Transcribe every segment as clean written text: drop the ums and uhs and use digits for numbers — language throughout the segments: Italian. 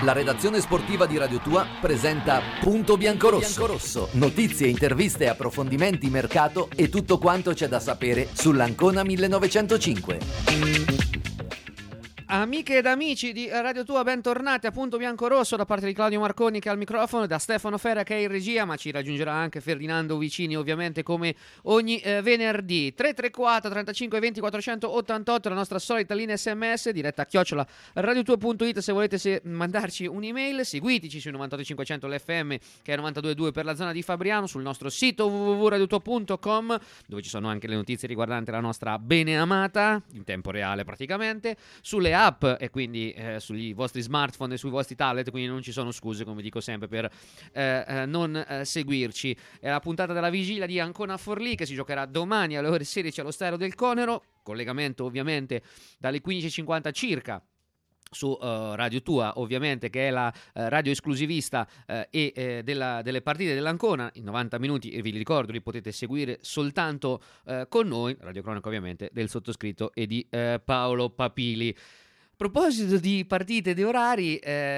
La redazione sportiva di Radio Tua presenta Punto Biancorosso. Notizie, interviste, approfondimenti, mercato e tutto quanto c'è da sapere sull'Ancona 1905. Amiche ed amici di Radio Tua, bentornati a Punto Biancorosso da parte di Claudio Marconi che è al microfono, da Stefano Ferra che è in regia, ma ci raggiungerà anche Ferdinando Vicini ovviamente come ogni venerdì. 334 35 20 488 la nostra solita linea SMS, diretta @ radiotua.it se volete mandarci un'email. Seguiteci su 98500 l'FM che è 92.2 per la zona di Fabriano, sul nostro sito www.radiotua.com dove ci sono anche le notizie riguardanti la nostra beneamata in tempo reale praticamente, sulle app e quindi sui vostri smartphone e sui vostri tablet, quindi non ci sono scuse, come dico sempre, per non seguirci. È la puntata della vigilia di Ancona Forlì che si giocherà domani alle ore 16 allo Stadio del Conero, collegamento ovviamente dalle 15:50 circa su Radio Tua, ovviamente, che è la radio esclusivista delle partite dell'Ancona in 90 minuti, e vi ricordo li potete seguire soltanto con noi, radiocronaca ovviamente del sottoscritto e di Paolo Papili. A proposito di partite e di orari,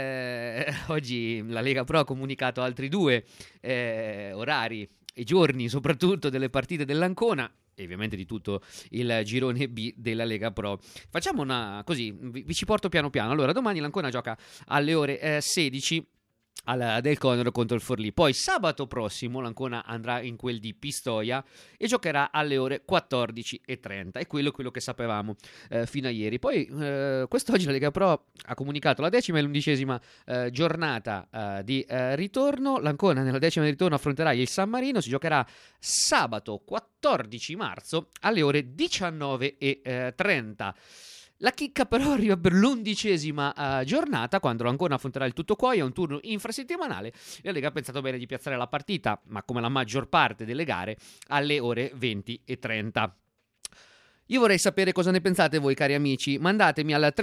oggi la Lega Pro ha comunicato altri due orari e giorni soprattutto delle partite dell'Ancona e ovviamente di tutto il girone B della Lega Pro. Facciamo così, vi ci porto piano piano. Allora, domani l'Ancona gioca alle ore 16 del Conero contro il Forlì. Poi sabato prossimo l'Ancona andrà in quel di Pistoia e giocherà alle ore 14:30. È quello che sapevamo fino a ieri. Poi quest'oggi la Lega Pro ha comunicato la 10ª e l'11ª giornata di ritorno. L'Ancona nella 10ª di ritorno affronterà il San Marino. Si giocherà sabato 14 marzo alle ore 19:30. La chicca però arriva per l'11ª giornata, quando l'Ancona affronterà il Tuttocuoio, un turno infrasettimanale. La Lega ha pensato bene di piazzare la partita, ma come la maggior parte delle gare, alle ore 20:30. Io vorrei sapere cosa ne pensate voi, cari amici. Mandatemi al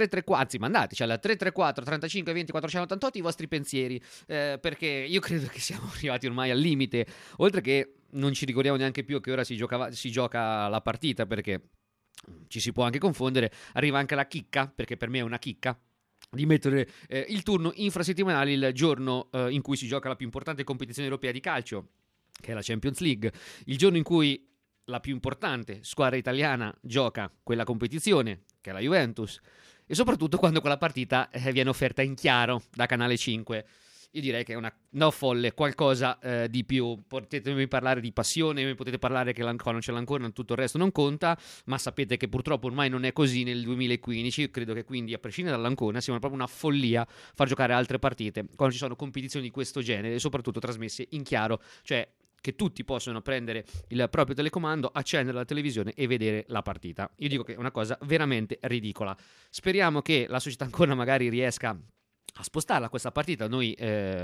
334 35 20 488 i vostri pensieri, perché io credo che siamo arrivati ormai al limite, oltre che non ci ricordiamo neanche più a che ora si gioca la partita, perché ci si può anche confondere. Arriva anche la chicca, perché per me è una chicca, di mettere il turno infrasettimanale il giorno in cui si gioca la più importante competizione europea di calcio, che è la Champions League, il giorno in cui la più importante squadra italiana gioca quella competizione, che è la Juventus, e soprattutto quando quella partita viene offerta in chiaro da Canale 5. Io direi che è folle, qualcosa di più. Potete parlare di passione, mi potete parlare che l'Ancona non ce l'ha ancora, tutto il resto non conta, ma sapete che purtroppo ormai non è così nel 2015. Io credo che quindi, a prescindere dall'Ancona, sia proprio una follia far giocare altre partite quando ci sono competizioni di questo genere e soprattutto trasmesse in chiaro, cioè che tutti possono prendere il proprio telecomando, accendere la televisione e vedere la partita. Io dico che è una cosa veramente ridicola. Speriamo che la società Ancona magari riesca a spostarla questa partita. Noi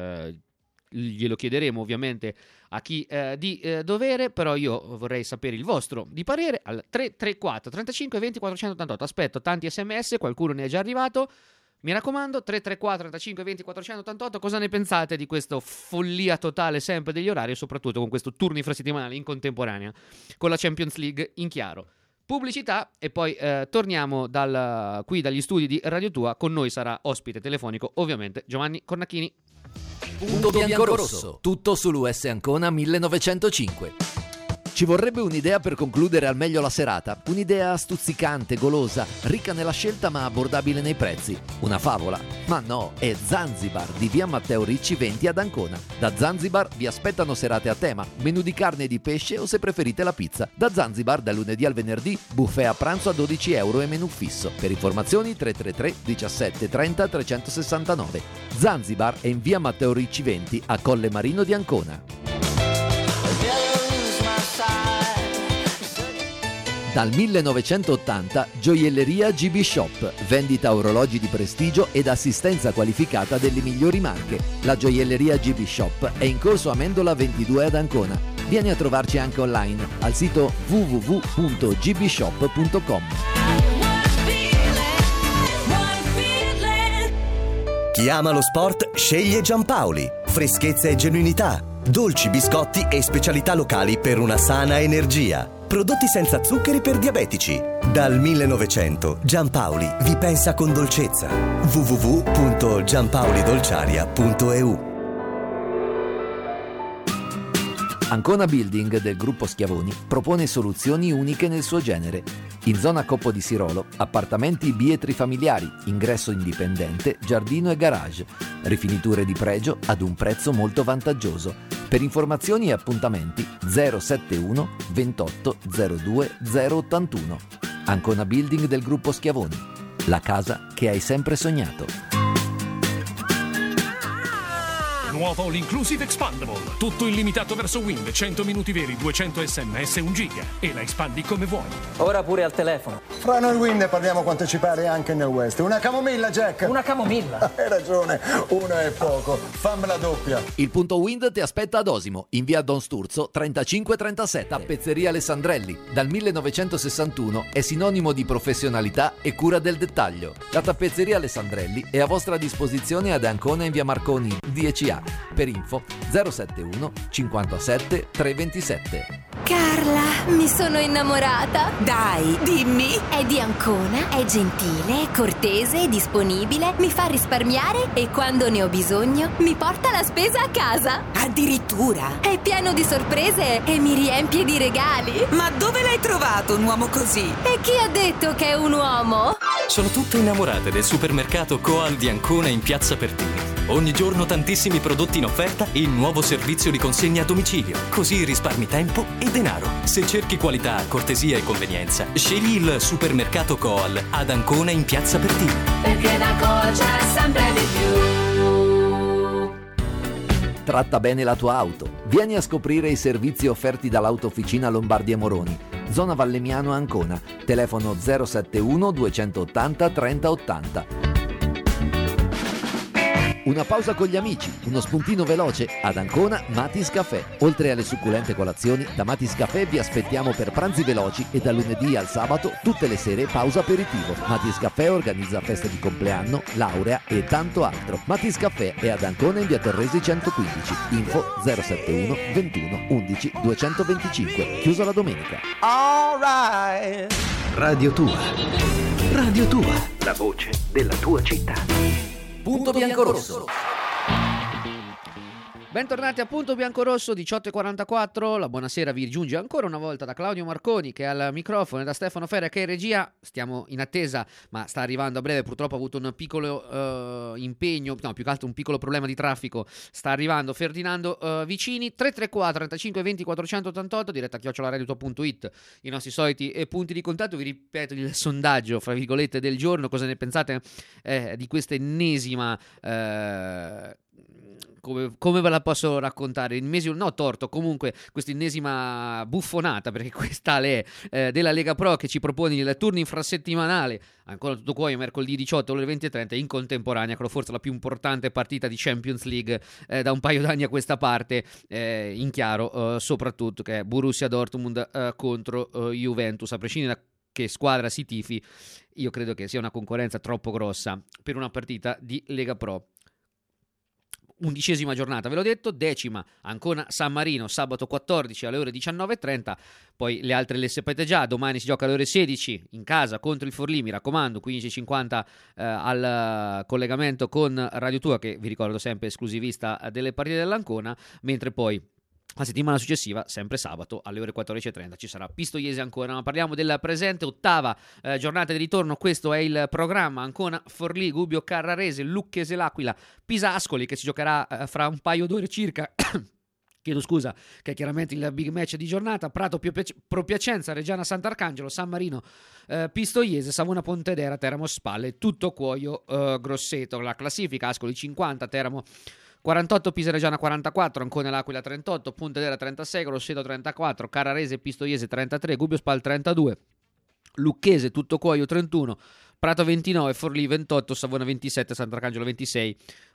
glielo chiederemo ovviamente a chi di dovere, però io vorrei sapere il vostro di parere al 334 35 20 488. Aspetto tanti SMS, qualcuno ne è già arrivato. Mi raccomando, 334 35 20 488, cosa ne pensate di questa follia totale sempre degli orari e soprattutto con questo turno infrasettimanale in contemporanea con la Champions League in chiaro. Pubblicità e poi torniamo qui dagli studi di Radio Tua. Con noi sarà ospite telefonico ovviamente Giovanni Cornacchini. Punto Biancorosso, tutto sull'US Ancona 1905. Ci vorrebbe un'idea per concludere al meglio la serata, un'idea stuzzicante, golosa, ricca nella scelta ma abbordabile nei prezzi. Una favola? Ma no, è Zanzibar di via Matteo Ricci 20 ad Ancona. Da Zanzibar vi aspettano serate a tema, menù di carne e di pesce o se preferite la pizza. Da Zanzibar dal lunedì al venerdì, buffet a pranzo a €12 e menù fisso. Per informazioni 333 17 30 369. Zanzibar è in via Matteo Ricci 20 a Colle Marino di Ancona. Dal 1980 Gioielleria GB Shop, vendita orologi di prestigio ed assistenza qualificata delle migliori marche. La Gioielleria GB Shop è in corso Amendola 22 ad Ancona. Vieni a trovarci anche online al sito www.gbshop.com. Chi ama lo sport sceglie Giampaoli. Freschezza e genuinità, dolci, biscotti e specialità locali per una sana energia. prodotti senza zuccheri per diabetici. Dal 1900 Giampaoli vi pensa con dolcezza. www.giampaolidolciaria.eu. Ancona Building del gruppo Schiavoni propone soluzioni uniche nel suo genere. In zona Coppo di Sirolo, appartamenti bietri familiari, ingresso indipendente, giardino e garage. Rifiniture di pregio ad un prezzo molto vantaggioso. Per informazioni e appuntamenti 071 28 02 081. Ancona Building del gruppo Schiavoni. La casa che hai sempre sognato. Nuovo All Inclusive Expandable. Tutto illimitato verso Wind, 100 minuti veri, 200 sms, 1 giga. E la espandi come vuoi. Ora pure al telefono. Fra noi Wind parliamo quanto ci pare anche nel West. Una camomilla, Jack. Una camomilla. Hai ragione, una è poco. Fammela doppia. Il punto Wind ti aspetta ad Osimo, in via Don Sturzo 3537. Tappezzeria Alessandrelli. Dal 1961 è sinonimo di professionalità e cura del dettaglio. La tappezzeria Alessandrelli è a vostra disposizione ad Ancona in via Marconi 10A. Per info 071 57 327. Carla, mi sono innamorata. Dai, dimmi. È di Ancona, è gentile, è cortese, è disponibile, mi fa risparmiare e quando ne ho bisogno mi porta la spesa a casa. Addirittura. È pieno di sorprese e mi riempie di regali. Ma dove l'hai trovato un uomo così? E chi ha detto che è un uomo? Sono tutte innamorate del supermercato Coal di Ancona in Piazza Pertini. Ogni giorno tantissimi prodotti in offerta e il nuovo servizio di consegna a domicilio. Così risparmi tempo e denaro. Se cerchi qualità, cortesia e convenienza, scegli il supermercato Coal ad Ancona in Piazza Pertini. Perché da Coal c'è sempre di più. Tratta bene la tua auto. Vieni a scoprire i servizi offerti dall'Autofficina Lombardia Moroni. Zona Vallemiano Ancona. Telefono 071 280 3080. Una pausa con gli amici, uno spuntino veloce ad Ancona Matis Café. Oltre alle succulente colazioni, da Matis Café vi aspettiamo per pranzi veloci e da lunedì al sabato tutte le sere pausa aperitivo. Matis Café organizza feste di compleanno, laurea e tanto altro. Matis Café è ad Ancona in via Torresi 115. Info 071 21 11 225. Chiuso la domenica. Radio Tua. Radio Tua. La voce della tua città. Punto Biancorosso. Bentornati a Punto Biancorosso, 18:44. La buonasera vi giunge ancora una volta da Claudio Marconi che è al microfono e da Stefano Ferra che è in regia. Stiamo in attesa, ma sta arrivando a breve. Purtroppo ha avuto un piccolo impegno, no, più che altro un piccolo problema di traffico. Sta arrivando Ferdinando Vicini. 334 35 20 488, diretta @radiotua.it. I nostri soliti punti di contatto. Vi ripeto il sondaggio, fra virgolette, del giorno. Cosa ne pensate di questa ennesima... Come ve la posso raccontare? No, torto, comunque questa ennesima buffonata, perché questa è della Lega Pro che ci propone il turno infrasettimanale, ancora tutto qua, mercoledì 18 ore 20:30 in contemporanea, con forse la più importante partita di Champions League da un paio d'anni a questa parte, in chiaro soprattutto che è Borussia Dortmund contro Juventus. A prescindere da che squadra si tifi, io credo che sia una concorrenza troppo grossa per una partita di Lega Pro. 11ª giornata, ve l'ho detto, 10ª Ancona San Marino, sabato 14 alle ore 19:30, poi le altre le sapete già, domani si gioca alle ore 16 in casa contro il Forlì, mi raccomando, 15:50 al collegamento con Radio Tua, che vi ricordo sempre esclusivista delle partite dell'Ancona, mentre poi la settimana successiva, sempre sabato, alle ore 14:30 ci sarà Pistoiese Ancona. Ma parliamo del presente, 8ª giornata di ritorno. Questo è il programma: Ancona, Forlì, Gubbio, Carrarese, Lucchese, L'Aquila, Pisa Ascoli, che si giocherà fra un paio d'ore circa. Chiedo scusa, che è chiaramente il big match di giornata. Prato, Pro Piacenza, Reggiana Sant'Arcangelo, San Marino, Pistoiese, Savona Pontedera, Teramo Spalle, Tutto Cuoio, Grosseto. La classifica: Ascoli 50, Teramo 48, Pisa Reggiana 44, Ancona L'Aquila 38, Pontedera 36, Grosseto 34, Carrarese e Pistoiese 33, Gubbio Spal 32, Lucchese, Tutto Cuoio 31, Prato 29, Forlì 28, Savona 27, Sant'Arcangelo 26,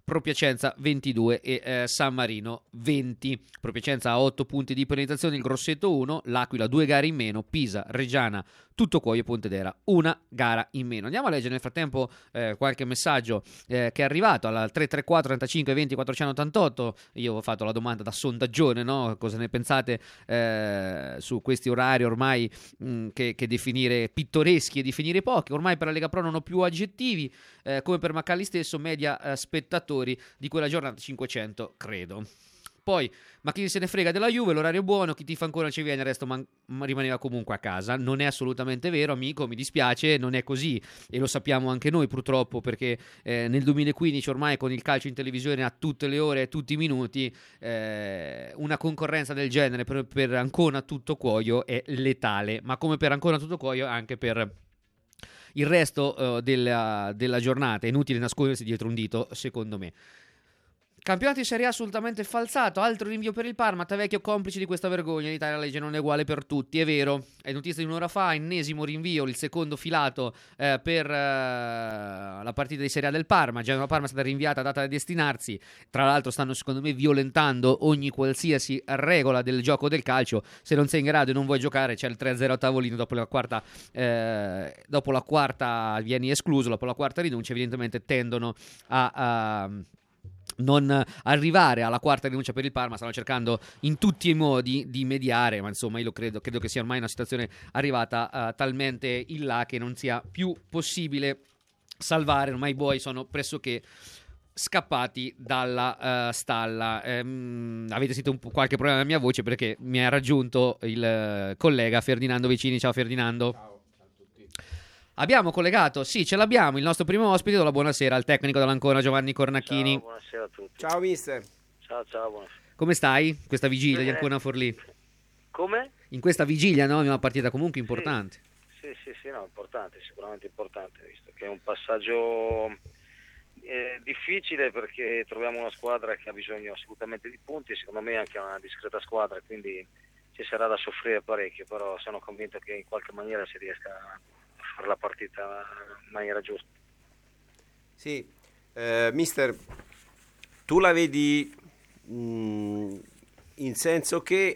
Pro Piacenza 22 e San Marino 20. Pro Piacenza ha 8 punti di penalizzazione, il Grosseto 1, l'Aquila 2 gare in meno, Pisa, Reggiana, Tuttocuoio e Pontedera una gara in meno. Andiamo a leggere nel frattempo qualche messaggio che è arrivato al 334 35 20 488. Io ho fatto la domanda da sondaggione, no? Cosa ne pensate su questi orari ormai che definire pittoreschi e definire pochi. Ormai per la Lega Pro non ho più aggettivi, come per Maccalli stesso, media spettatori di quella giornata 500 credo. Poi, ma chi se ne frega della Juve, l'orario è buono, chi tifa ancora ci viene, il resto rimaneva comunque a casa. Non è assolutamente vero, amico, mi dispiace, non è così e lo sappiamo anche noi purtroppo, perché nel 2015 ormai con il calcio in televisione a tutte le ore, a tutti i minuti, una concorrenza del genere per Ancona Tuttocuoio è letale, ma come per Ancona Tuttocuoio anche per il resto della giornata. È inutile nascondersi dietro un dito, secondo me. Campionato di Serie A assolutamente falsato, altro rinvio per il Parma, Tavecchio complice di questa vergogna, in Italia la legge non è uguale per tutti, è vero, è notizia di un'ora fa, ennesimo rinvio, il secondo filato per la partita di Serie A del Parma. Genova-Parma è stata rinviata, data da destinarsi, tra l'altro stanno secondo me violentando ogni qualsiasi regola del gioco del calcio. Se non sei in grado e non vuoi giocare c'è il 3-0 a tavolino, dopo la quarta vieni escluso, dopo la quarta rinuncia, evidentemente tendono a non arrivare alla quarta rinuncia per il Parma, stanno cercando in tutti i modi di mediare, ma insomma io credo che sia ormai una situazione arrivata talmente in là che non sia più possibile salvare. Ormai i buoi sono pressoché scappati dalla stalla. Avete sentito qualche problema nella mia voce perché mi ha raggiunto il collega Ferdinando Vicini. Ciao Ferdinando. Ciao. Abbiamo collegato, sì, ce l'abbiamo, il nostro primo ospite. Do la buonasera al tecnico dell'Ancona Giovanni Cornacchini. Ciao, buonasera a tutti. Ciao mister. Ciao, buonasera. Come stai? Questa vigilia di Ancona Forlì? Come? In questa vigilia, no? È una partita comunque importante. Sì, no, importante, sicuramente importante, visto che è un passaggio difficile, perché troviamo una squadra che ha bisogno assolutamente di punti e secondo me anche una discreta squadra, quindi ci sarà da soffrire parecchio, però sono convinto che in qualche maniera si riesca a fare la partita in maniera giusta. Sì, mister, tu la vedi in senso che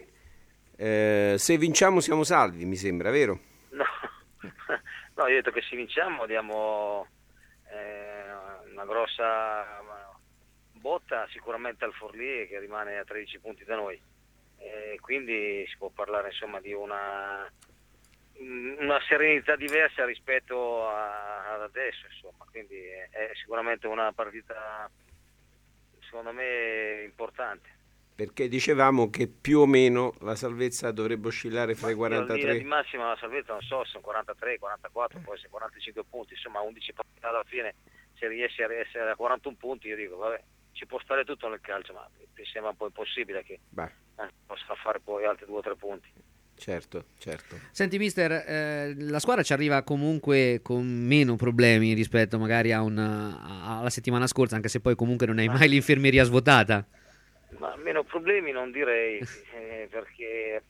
se vinciamo siamo salvi, mi sembra, vero? No, io ho detto che se vinciamo diamo una grossa botta sicuramente al Forlì, che rimane a 13 punti da noi, quindi si può parlare insomma di una serenità diversa rispetto ad adesso, insomma, quindi è sicuramente una partita secondo me importante, perché dicevamo che più o meno la salvezza dovrebbe oscillare fra i 43 di massima. La salvezza non so, sono 43, 44, può essere 45 punti, insomma 11 partite alla fine, se riesce a essere a 41 punti io dico vabbè, ci può stare tutto nel calcio, ma mi sembra un po' impossibile che possa fare poi altri 2 o 3 punti. Certo. Senti mister, la squadra ci arriva comunque con meno problemi rispetto magari alla settimana scorsa, anche se poi comunque non hai mai l'infermeria svuotata. Ma meno problemi non direi, perché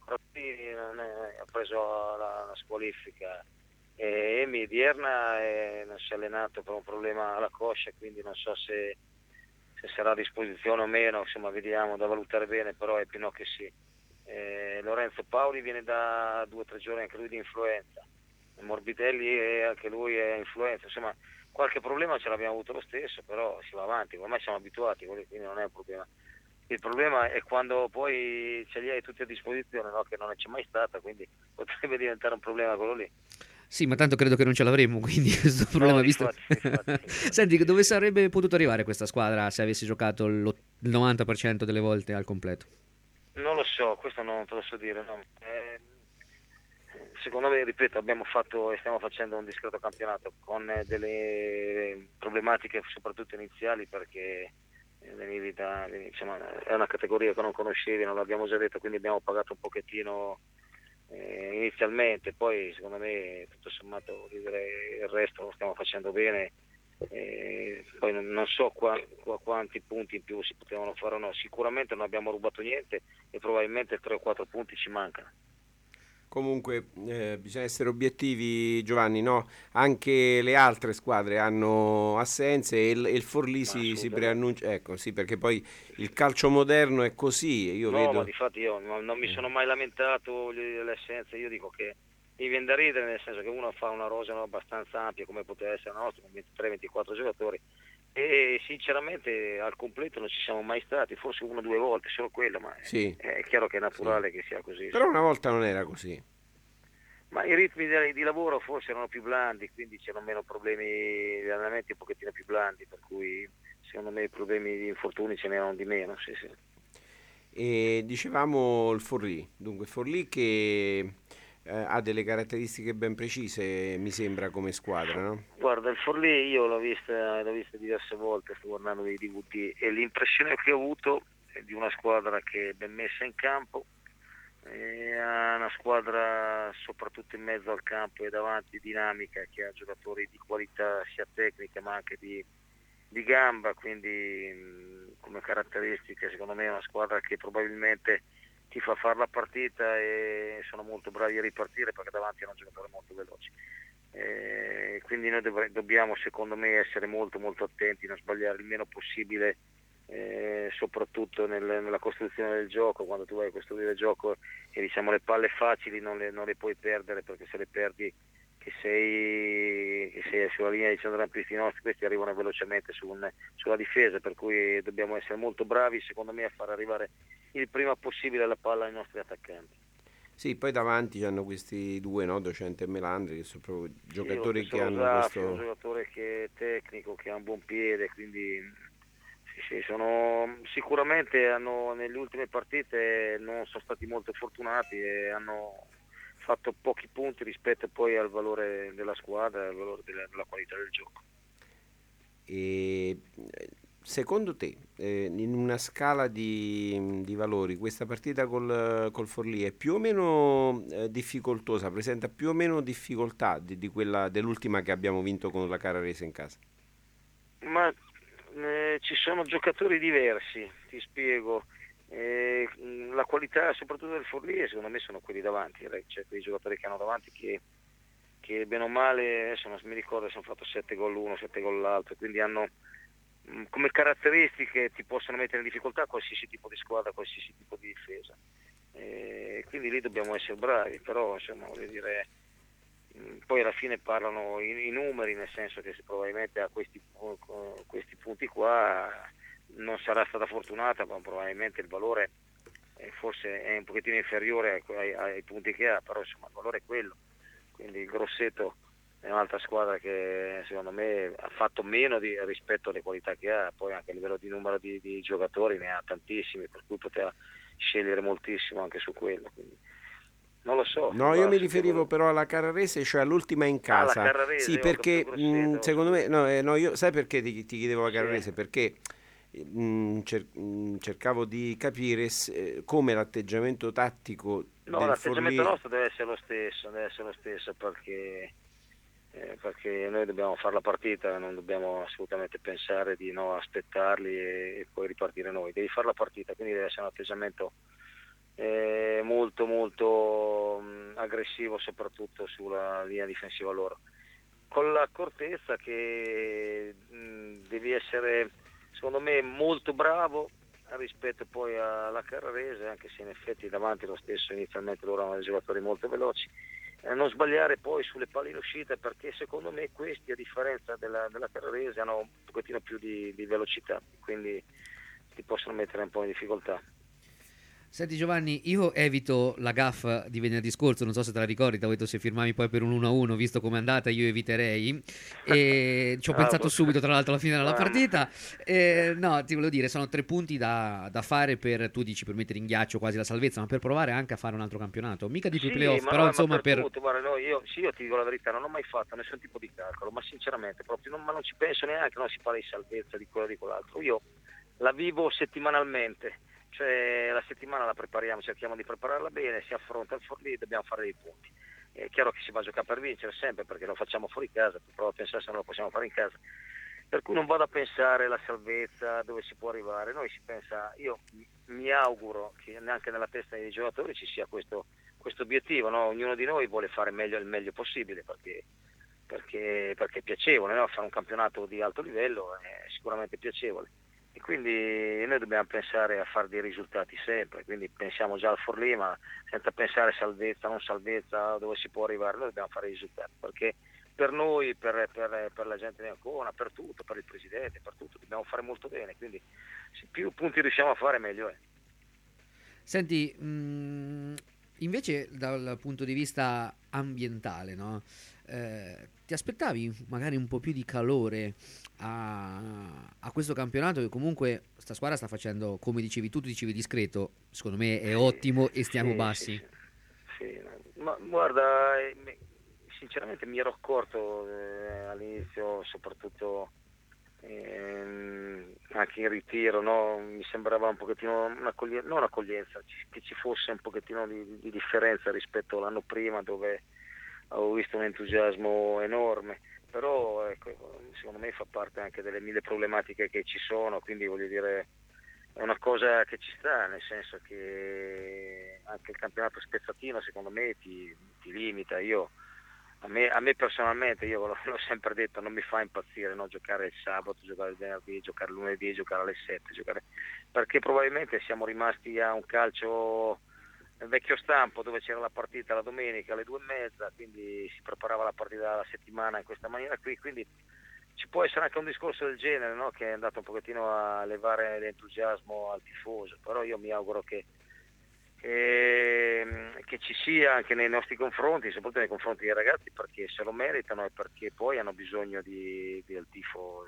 ha preso la squalifica e Emi Dierna non si è allenato per un problema alla coscia, quindi non so se sarà a disposizione o meno, insomma vediamo, da valutare bene, però è più no che sì. Lorenzo Paoli viene da 2 o 3 giorni anche lui di influenza, Morbidelli anche lui è influenza, insomma qualche problema ce l'abbiamo avuto lo stesso, però si va avanti, ormai siamo abituati, quindi non è un problema. Il problema è quando poi ce li hai tutti a disposizione, no? Che non c'è mai stata, quindi potrebbe diventare un problema quello lì. Sì, ma tanto credo che non ce l'avremmo, quindi questo problema visto. Infatti. Senti, dove sarebbe potuto arrivare questa squadra se avesse giocato il 90% delle volte al completo? Non lo so, questo non te lo so dire, no. Secondo me, ripeto, abbiamo fatto e stiamo facendo un discreto campionato con delle problematiche soprattutto iniziali, perché insomma, è una categoria che non conoscevi, non l'abbiamo già detto, quindi abbiamo pagato un pochettino inizialmente, poi secondo me tutto sommato il resto lo stiamo facendo bene, poi non so quanti punti in più si potevano fare o no, sicuramente non abbiamo rubato niente e probabilmente 3 o 4 punti ci mancano. Comunque bisogna essere obiettivi, Giovanni, no? Anche le altre squadre hanno assenze e il Forlì si preannuncia, ecco, sì, perché poi il calcio moderno è così, io vedo... ma difatti io non mi sono mai lamentato delle assenze, io dico che mi viene da ridere, nel senso che uno fa una rosa abbastanza ampia come poteva essere la nostra, con 23-24 giocatori, e sinceramente al completo non ci siamo mai stati, forse 1 o 2 volte, solo quello, ma sì, è chiaro che è naturale che sia così. Però una volta non era così. Ma i ritmi di lavoro forse erano più blandi, quindi c'erano meno problemi, gli allenamenti un pochettino più blandi, per cui secondo me i problemi di infortuni ce n'erano di meno, sì. E dicevamo il Forlì, dunque Forlì che ha delle caratteristiche ben precise, mi sembra, come squadra, no? Guarda, il Forlì io l'ho vista diverse volte, sto guardando dei DVD, e l'impressione che ho avuto è di una squadra che è ben messa in campo, ha una squadra soprattutto in mezzo al campo e davanti dinamica, che ha giocatori di qualità sia tecnica ma anche di gamba, quindi come caratteristiche secondo me è una squadra che probabilmente ti fa fare la partita e sono molto bravi a ripartire perché davanti hanno giocatori molto veloci, quindi noi dobbiamo secondo me essere molto molto attenti, non sbagliare il meno possibile, soprattutto nella costruzione del gioco. Quando tu vai a costruire il gioco e diciamo le palle facili non le puoi perdere, perché se le perdi che sei sulla linea di centrocampisti nostri, questi arrivano velocemente sulla difesa, per cui dobbiamo essere molto bravi secondo me a far arrivare il prima possibile la palla ai nostri attaccanti. Sì, poi davanti hanno questi due, no? Docente e Melandri, che sono proprio giocatori che hanno Rosaffi, questo... un giocatore che è tecnico, che ha un buon piede, quindi sì, sono sicuramente nelle ultime partite non sono stati molto fortunati e hanno fatto pochi punti rispetto poi al valore della squadra e al valore della qualità del gioco. E secondo te, in una scala di valori, questa partita col Forlì è più o meno difficoltosa, presenta più o meno difficoltà di quella dell'ultima che abbiamo vinto con la Carrarese in casa? Ma ci sono giocatori diversi, ti spiego. La qualità soprattutto del Forlì secondo me sono quelli davanti, cioè quei giocatori che hanno davanti che bene o male, adesso non mi ricordo se hanno fatto 7 gol l'uno, 7 gol l'altro, quindi hanno come caratteristiche ti possono mettere in difficoltà qualsiasi tipo di squadra, qualsiasi tipo di difesa, quindi lì dobbiamo essere bravi, però insomma voglio dire, poi alla fine parlano i numeri, nel senso che se probabilmente a questi punti qua non sarà stata fortunata, ma probabilmente il valore forse è un pochettino inferiore ai punti che ha, però insomma il valore è quello, quindi il Grosseto è un'altra squadra che secondo me ha fatto meno rispetto alle qualità che ha, poi anche a livello di numero di giocatori ne ha tantissimi, per cui poteva scegliere moltissimo anche su quello, quindi non lo so. No, io mi riferivo però alla Carrarese, cioè all'ultima in casa. La Carrarese, sì, perché secondo me no, io sai perché ti chiedevo la Carrarese? Sì. Perché cercavo di capire come l'atteggiamento tattico del l'atteggiamento Forlì... nostro deve essere lo stesso perché noi dobbiamo fare la partita, non dobbiamo assolutamente pensare di no aspettarli e poi ripartire noi, devi fare la partita, quindi deve essere un atteggiamento molto molto aggressivo, soprattutto sulla linea difensiva loro, con l'accortezza che devi essere secondo me molto bravo rispetto poi alla Carrarese, anche se in effetti davanti lo stesso inizialmente loro hanno dei giocatori molto veloci, non sbagliare poi sulle palle in uscita, perché secondo me questi a differenza della Carrarese hanno un pochettino più di velocità, quindi ti possono mettere un po' in difficoltà. Senti Giovanni, io evito la gaffa di venerdì scorso, non so se te la ricordi, ti ho detto se firmavi poi per un 1-1, visto com'è andata io eviterei, e ci ho pensato subito tra l'altro alla fine della partita. No, ti volevo dire, sono 3 punti da fare tu dici per mettere in ghiaccio quasi la salvezza, ma per provare anche a fare un altro campionato, mica di più playoff, però insomma per... Tutto, guarda, io ti dico la verità, non ho mai fatto nessun tipo di calcolo, ma sinceramente proprio non ci penso neanche, non si parla di salvezza di quello o di quell'altro, io la vivo settimanalmente. Cioè la settimana la prepariamo, cerchiamo di prepararla bene, si affronta il Forlì, dobbiamo fare dei punti. È chiaro che si va a giocare per vincere sempre, perché lo facciamo fuori casa, provo a pensare se non lo possiamo fare in casa. Per cui non vado a pensare alla salvezza, dove si può arrivare. Noi si pensa, io mi auguro che neanche nella testa dei giocatori ci sia questo questo obiettivo, no? Ognuno di noi vuole fare il meglio possibile perché è piacevole, no? Fare un campionato di alto livello è sicuramente piacevole e quindi noi dobbiamo pensare a fare dei risultati sempre, quindi pensiamo già al Forlì, ma senza pensare salvezza, non salvezza, dove si può arrivare. Noi dobbiamo fare i risultati perché per noi, per la gente di Ancona, per tutto, per il presidente, per tutto, dobbiamo fare molto bene, quindi più punti riusciamo a fare meglio è. Senti, invece dal punto di vista ambientale, no? Ti aspettavi magari un po' più di calore a questo campionato che comunque sta squadra sta facendo, come dicevi tu dicevi discreto, secondo me è ottimo e stiamo bassi. Sì. Ma guarda, sinceramente mi ero accorto all'inizio, soprattutto anche in ritiro, no? Mi sembrava un pochettino non un'accoglienza, che ci fosse un pochettino di differenza rispetto all'anno prima, dove avevo visto un entusiasmo enorme, però ecco, secondo me fa parte anche delle 1000 problematiche che ci sono, quindi voglio dire è una cosa che ci sta, nel senso che anche il campionato spezzatino secondo me ti limita. A me personalmente, io l'ho sempre detto, non mi fa impazzire, no? Giocare il sabato, giocare il venerdì, giocare il lunedì, giocare alle 7, perché probabilmente siamo rimasti a un calcio vecchio stampo, dove c'era la partita la domenica alle 2:30, quindi si preparava la partita della settimana in questa maniera qui, quindi ci può essere anche un discorso del genere, no? Che è andato un pochettino a levare l'entusiasmo al tifoso, però io mi auguro che ci sia anche nei nostri confronti, soprattutto nei confronti dei ragazzi, perché se lo meritano e perché poi hanno bisogno del tifo,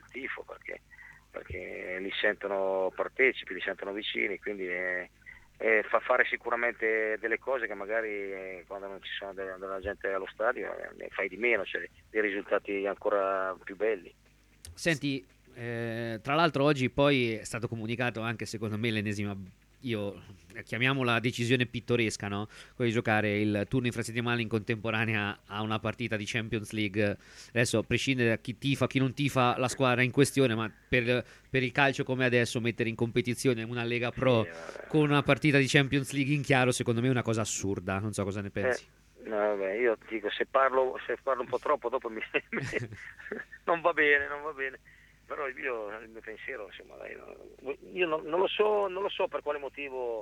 perché li sentono partecipi, li sentono vicini, quindi fa fare sicuramente delle cose che magari quando non ci sono della gente allo stadio ne fai di meno, cioè dei risultati ancora più belli. Senti, tra l'altro oggi poi è stato comunicato anche secondo me l'ennesima, chiamiamola decisione pittoresca, no? Quello di giocare il turno infrasettimanale in contemporanea a una partita di Champions League. Adesso a prescindere da chi tifa, chi non tifa la squadra in questione, ma per il calcio come adesso mettere in competizione una Lega Pro con una partita di Champions League in chiaro, secondo me è una cosa assurda, non so cosa ne pensi. No, vabbè, io dico, se parlo un po' troppo dopo non va bene, però il mio pensiero, insomma, io non lo so per quale motivo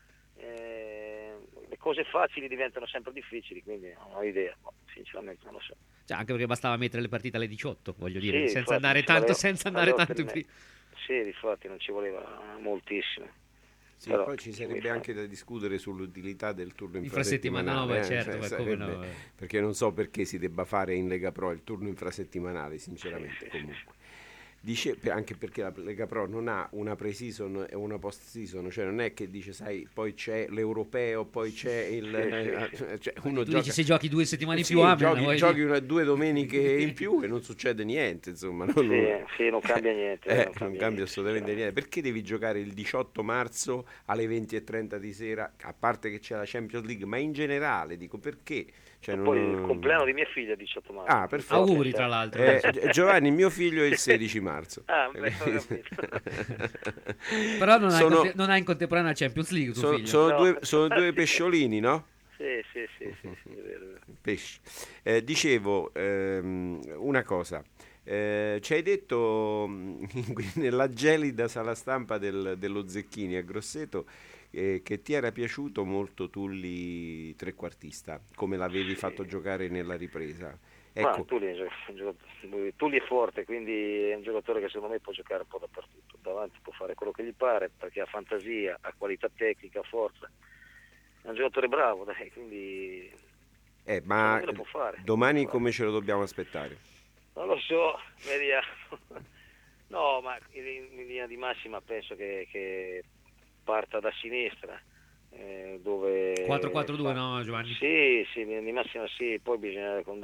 le cose facili diventano sempre difficili, quindi non ho idea, sinceramente non lo so. Cioè, anche perché bastava mettere le partite alle 18, voglio dire, Sì, senza infatti, andare tanto in prima. Sì, infatti non ci voleva moltissimo. Sì, però, poi ci sarebbe anche da discutere sull'utilità del turno infrasettimanale, perché non so perché si debba fare in Lega Pro il turno infrasettimanale, sinceramente. Comunque dice, anche perché la Lega Pro non ha una pre-season e una post-season, cioè non è che dice, sai, poi c'è l'europeo, poi c'è il cioè uno tu gioca, dici, se giochi 2 settimane in più giochi 2 domeniche in più e non succede niente, insomma, non cambia niente, non cambia assolutamente niente. Perché devi giocare il 18 marzo alle 20:30 di sera, a parte che c'è la Champions League, ma in generale dico, perché? Cioè, poi il compleanno di mia figlia è il 18 marzo. Ah, perfetto. Auguri, tra l'altro. Giovanni, mio figlio è il 16 marzo. Ah, beh, ho capito. Però non hai in contemporanea la Champions League tuo figlio. Sono due pesciolini, no? Sì, è vero. Pesci. Dicevo una cosa. Ci hai detto nella gelida sala stampa dello Zecchini a Grosseto che ti era piaciuto molto Tulli trequartista, come l'avevi fatto giocare nella ripresa. Ecco. Tulli è forte, quindi è un giocatore che secondo me può giocare un po' dappertutto, davanti può fare quello che gli pare, perché ha fantasia, ha qualità tecnica, forza, è un giocatore bravo, dai, quindi ma lo può fare. Domani come ce lo dobbiamo aspettare? Non lo so, vediamo. No, ma in linea di massima penso che parta da sinistra, dove 4-4-2, no, Giovanni? Sì, in linea di massima sì, poi bisogna con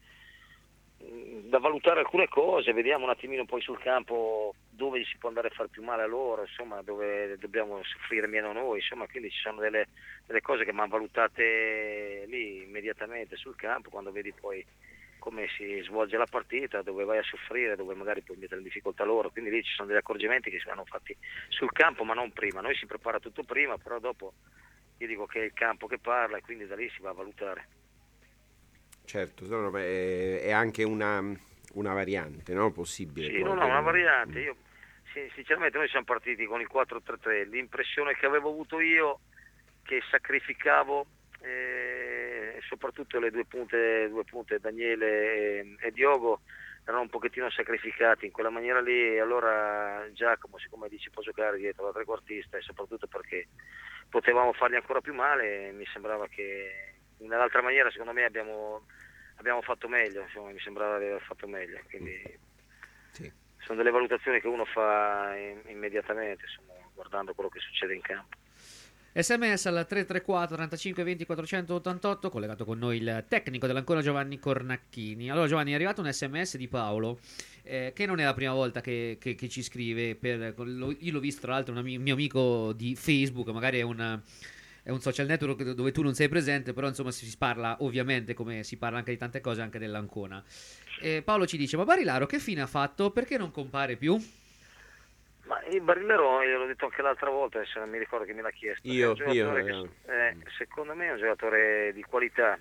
da valutare alcune cose, vediamo un attimino poi sul campo dove si può andare a far più male a loro, insomma, dove dobbiamo soffrire meno noi, insomma, quindi ci sono delle cose che vanno valutate lì immediatamente sul campo, quando vedi poi come si svolge la partita, dove vai a soffrire, dove magari puoi mettere in difficoltà loro, quindi lì ci sono degli accorgimenti che si vanno fatti sul campo ma non prima. Noi si prepara tutto prima, però dopo io dico che è il campo che parla e quindi da lì si va a valutare. Certo, è anche una variante, no? Possibile. Sì, una variante. Io sinceramente noi siamo partiti con il 4-3-3, l'impressione che avevo avuto io che sacrificavo soprattutto le due punte Daniele e Diogo erano un pochettino sacrificati in quella maniera lì, e allora Giacomo, siccome dici può giocare dietro la trequartista, e soprattutto perché potevamo fargli ancora più male, mi sembrava che nell'altra maniera secondo me abbiamo fatto meglio, insomma, mi sembrava di aver fatto meglio, quindi sì. Sono delle valutazioni che uno fa immediatamente, insomma, guardando quello che succede in campo. SMS al 334 35 20 488, collegato con noi il tecnico dell'Ancona Giovanni Cornacchini. Allora Giovanni, è arrivato un SMS di Paolo che non è la prima volta che ci scrive, io l'ho visto tra l'altro un mio amico di Facebook, magari è un social network dove tu non sei presente, però insomma si parla ovviamente, come si parla anche di tante cose, anche dell'Ancona. Paolo ci dice: ma Barilaro che fine ha fatto? Perché non compare più? Ma il Barilaro, io l'ho detto anche l'altra volta, adesso non mi ricordo chi me l'ha chiesto. Secondo me è un giocatore di qualità,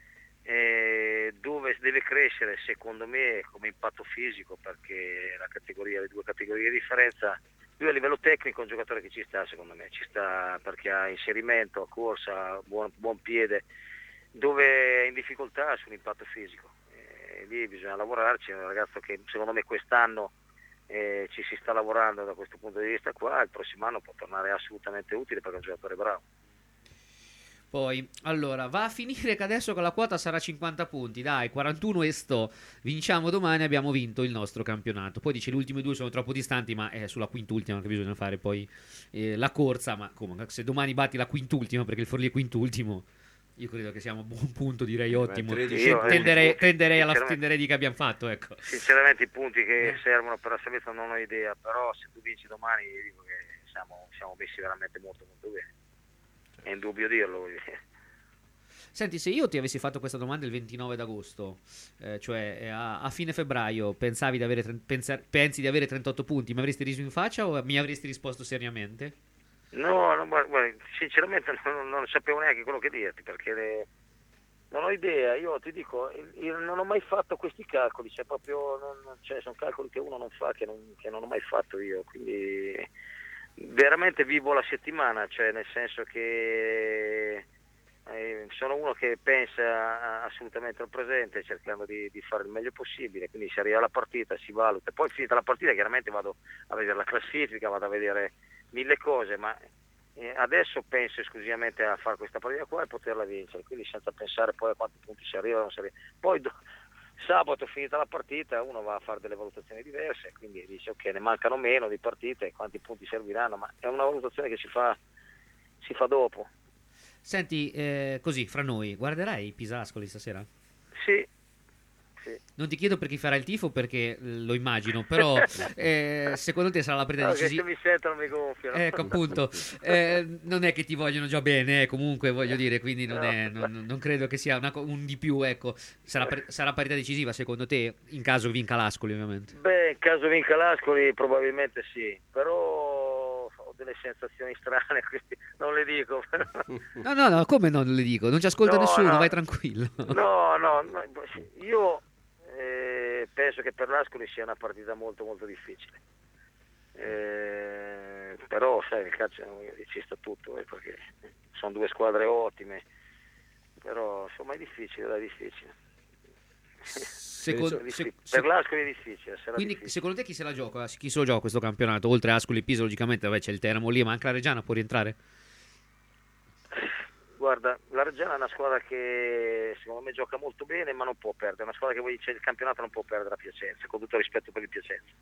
dove deve crescere secondo me come impatto fisico, perché le due categorie di differenza. Lui a livello tecnico è un giocatore che ci sta, secondo me, ci sta perché ha inserimento, ha corsa, buon piede, dove è in difficoltà sull'impatto fisico. Lì bisogna lavorarci, è un ragazzo che secondo me quest'anno ci si sta lavorando da questo punto di vista qua, il prossimo anno può tornare assolutamente utile perché è un giocatore bravo. Poi, allora, va a finire che adesso con la quota sarà 50 punti, dai, 41 e vinciamo domani, abbiamo vinto il nostro campionato. Poi dice, le ultime due sono troppo distanti, ma è sulla quintultima che bisogna fare poi la corsa, ma comunque se domani batti la quintultima, perché il Forlì è quintultimo, io credo che siamo a buon punto, direi ottimo. Tenderei di che abbiamo fatto, ecco. Sinceramente i punti che servono per la salvezza non ho idea, però se tu vinci domani dico che siamo messi veramente molto molto bene. È indubbio dirlo. Senti, se io ti avessi fatto questa domanda il 29 d'agosto, cioè a fine febbraio, pensi di avere 38 punti, mi avresti riso in faccia o mi avresti risposto seriamente? No, guarda, sinceramente non sapevo neanche quello che dirti, perché non ho idea. Io ti dico, io non ho mai fatto questi calcoli, cioè proprio sono calcoli che uno non fa, che non ho mai fatto io, quindi veramente vivo la settimana, cioè nel senso che sono uno che pensa assolutamente al presente, cercando di fare il meglio possibile, quindi si arriva alla partita, si valuta, poi finita la partita chiaramente vado a vedere la classifica, vado a vedere mille cose, ma adesso penso esclusivamente a fare questa partita qua e poterla vincere, quindi senza pensare poi a quanti punti si arriva o non si arriva. Poi sabato, finita la partita, uno va a fare delle valutazioni diverse, quindi dice ok, ne mancano meno di partite, quanti punti serviranno, ma è una valutazione che si fa dopo. Senti, così fra noi, guarderai Pisa-Ascoli stasera? Sì. Non ti chiedo per chi farà il tifo, perché lo immagino, però secondo te sarà la partita decisiva? Se mi sentono mi gonfiano. Ecco, appunto, non è che ti vogliono già bene, comunque voglio dire, quindi non credo che sia un di più, ecco. Sarà partita decisiva secondo te, in caso vinca l'Ascoli ovviamente? Beh, in caso vinca l'Ascoli probabilmente sì, però ho delle sensazioni strane, quindi non le dico. No, come non le dico? Non ci ascolta nessuno, vai tranquillo. No, io penso che per l'Ascoli sia una partita molto molto difficile, però sai, nel calcio ci sta tutto, perché sono due squadre ottime, però insomma è difficile. Per l'Ascoli è difficile. Quindi difficile. Secondo te chi se la gioca? Chi se lo gioca questo campionato? Oltre a Ascoli e Pisa logicamente c'è il Teramo lì, ma anche la Reggiana può rientrare? Guarda, la Reggiana è una squadra che secondo me gioca molto bene, ma non può perdere. È una squadra che vuole vincere il campionato, non può perdere a Piacenza, con tutto rispetto per il Piacenza.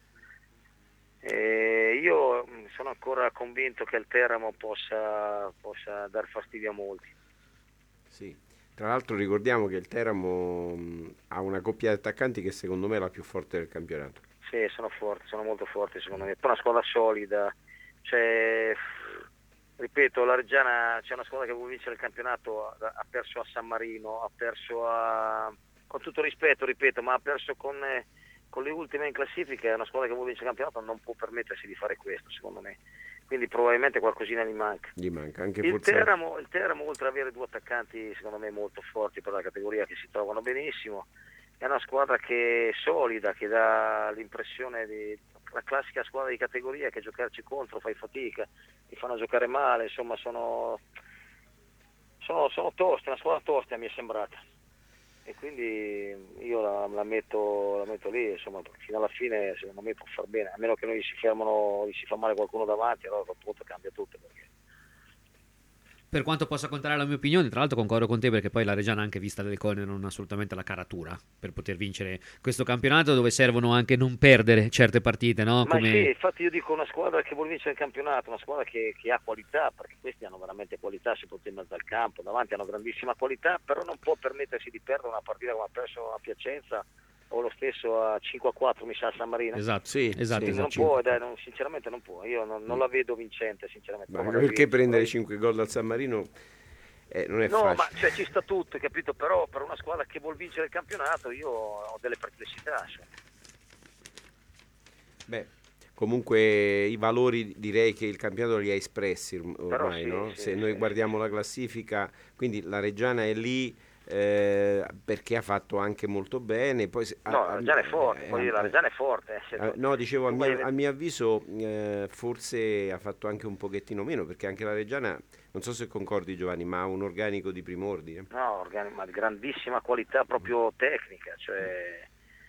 Io sono ancora convinto che il Teramo possa dar fastidio a molti. Sì, tra l'altro ricordiamo che il Teramo ha una coppia di attaccanti che secondo me è la più forte del campionato. Sì, sono molto forti secondo me. Poi una squadra solida, ripeto, la Reggiana c'è una squadra che vuole vincere il campionato, ha perso a San Marino, ha perso con tutto rispetto, ripeto, ma ha perso con le ultime in classifica. È una squadra che vuole vincere il campionato, non può permettersi di fare questo, secondo me. quindi probabilmente qualcosina gli manca anche il forse... Teramo, oltre ad avere 2 attaccanti secondo me molto forti per la categoria, che si trovano benissimo, è una squadra che è solida, che dà l'impressione di la classica squadra di categoria che giocarci contro fai fatica, ti fanno giocare male, insomma sono toste, una squadra tosta mi è sembrata, e quindi io la metto lì, insomma, fino alla fine secondo me può far bene, a meno che non gli si fa male qualcuno davanti, allora a quel punto cambia tutto, perché Per quanto possa contare la mia opinione, tra l'altro concordo con te, perché poi la Reggiana, anche vista delle Colonne, non ha assolutamente la caratura per poter vincere questo campionato, dove servono anche non perdere certe partite, no? Ma sì, infatti io dico una squadra che vuole vincere il campionato, una squadra che ha qualità, perché questi hanno veramente qualità, si può in mezzo al campo, davanti hanno grandissima qualità, però non può permettersi di perdere una partita come ha perso a Piacenza o lo stesso a 5-4 mi sa a San Marino. Esatto, sì, esatto. Non può, sinceramente non può, io non la vedo vincente, sinceramente. Ma anche perché prendere 5 gol al San Marino non è facile. No, ma ci sta tutto, capito? Però per una squadra che vuol vincere il campionato io ho delle perplessità. Beh, comunque i valori direi che il campionato li ha espressi ormai, sì, no? Sì, Se noi guardiamo la classifica, quindi la Reggiana è lì perché ha fatto anche molto bene. Poi la Reggiana è forte, la Reggiana è forte. No, dicevo, a mio avviso forse ha fatto anche un pochettino meno, perché anche la Reggiana, non so se concordi Giovanni, ma ha un organico di prim'ordine. No, ma di grandissima qualità proprio tecnica, cioè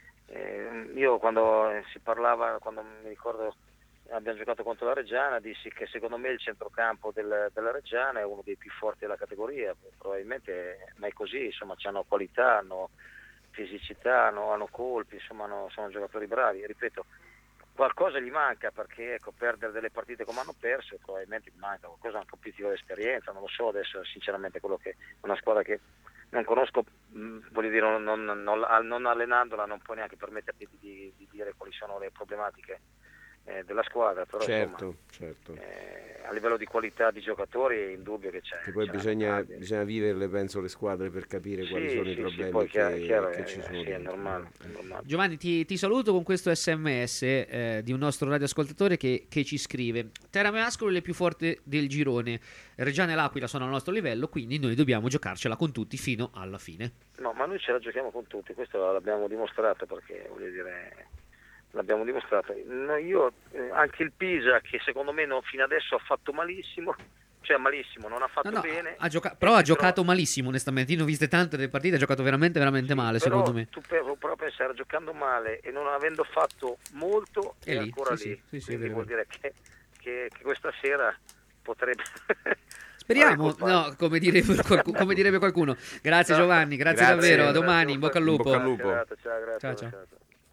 io quando si parlava, quando mi ricordo abbiamo giocato contro la Reggiana, dissi che secondo me il centrocampo della Reggiana è uno dei più forti della categoria, probabilmente, ma è così, insomma, hanno qualità, hanno fisicità, hanno colpi, insomma sono giocatori bravi, ripeto, qualcosa gli manca, perché ecco, perdere delle partite come hanno perso probabilmente gli manca qualcosa, anche un po' di esperienza, non lo so adesso sinceramente, quello che una squadra che non conosco, voglio dire, non allenandola non puoi neanche permetterti di dire quali sono le problematiche della squadra, però certo. A livello di qualità di giocatori è indubbio che c'è. Che poi bisogna viverle, penso, le squadre per capire quali sono i problemi poi che ci sono. È normale. Giovanni, ti saluto con questo SMS di un nostro radioascoltatore che ci scrive: Teramo e Ascoli le più forti del girone, Reggiana e l'Aquila sono al nostro livello, quindi noi dobbiamo giocarcela con tutti fino alla fine. No, ma noi ce la giochiamo con tutti, questo l'abbiamo dimostrato, perché voglio dire, l'abbiamo dimostrato. Io anche il Pisa, che secondo me fino adesso ha fatto malissimo, non ha fatto bene, però ha giocato malissimo, onestamente. Io ne ho viste tante delle partite, ha giocato veramente male, secondo me. Tu però pensare, giocando male e non avendo fatto molto, è lì, ancora sì, lì, sì, quindi vuol dire che questa sera potrebbe speriamo, no, come direbbe qualcuno. Grazie Giovanni, grazie davvero, a domani, in bocca al lupo. Ciao.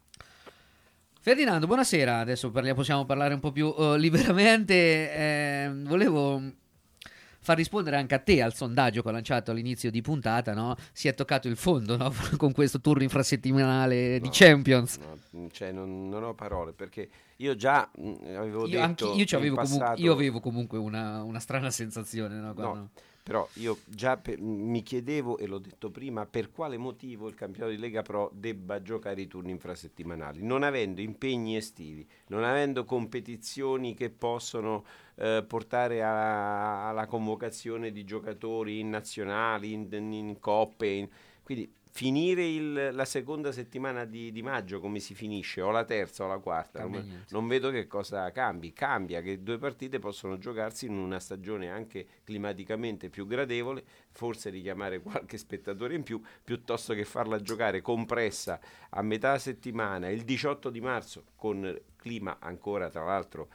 Ferdinando, buonasera. Adesso possiamo parlare un po' più liberamente. Volevo far rispondere anche a te al sondaggio che ho lanciato all'inizio di puntata, no? Si è toccato il fondo, no? Con questo turno infrasettimanale di Champions. Non ho parole, perché io già avevo detto io avevo comunque una strana sensazione, no? No, però io già mi chiedevo, e l'ho detto prima, per quale motivo il campionato di Lega Pro debba giocare i turni infrasettimanali, non avendo impegni estivi, non avendo competizioni che possono portare alla convocazione di giocatori in nazionali, in coppe, quindi finire la seconda settimana di maggio come si finisce, o la terza o la quarta, non vedo che cosa cambia che 2 partite possono giocarsi in una stagione anche climaticamente più gradevole, forse richiamare qualche spettatore in più, piuttosto che farla giocare compressa a metà settimana, il 18 di marzo, con clima ancora tra l'altro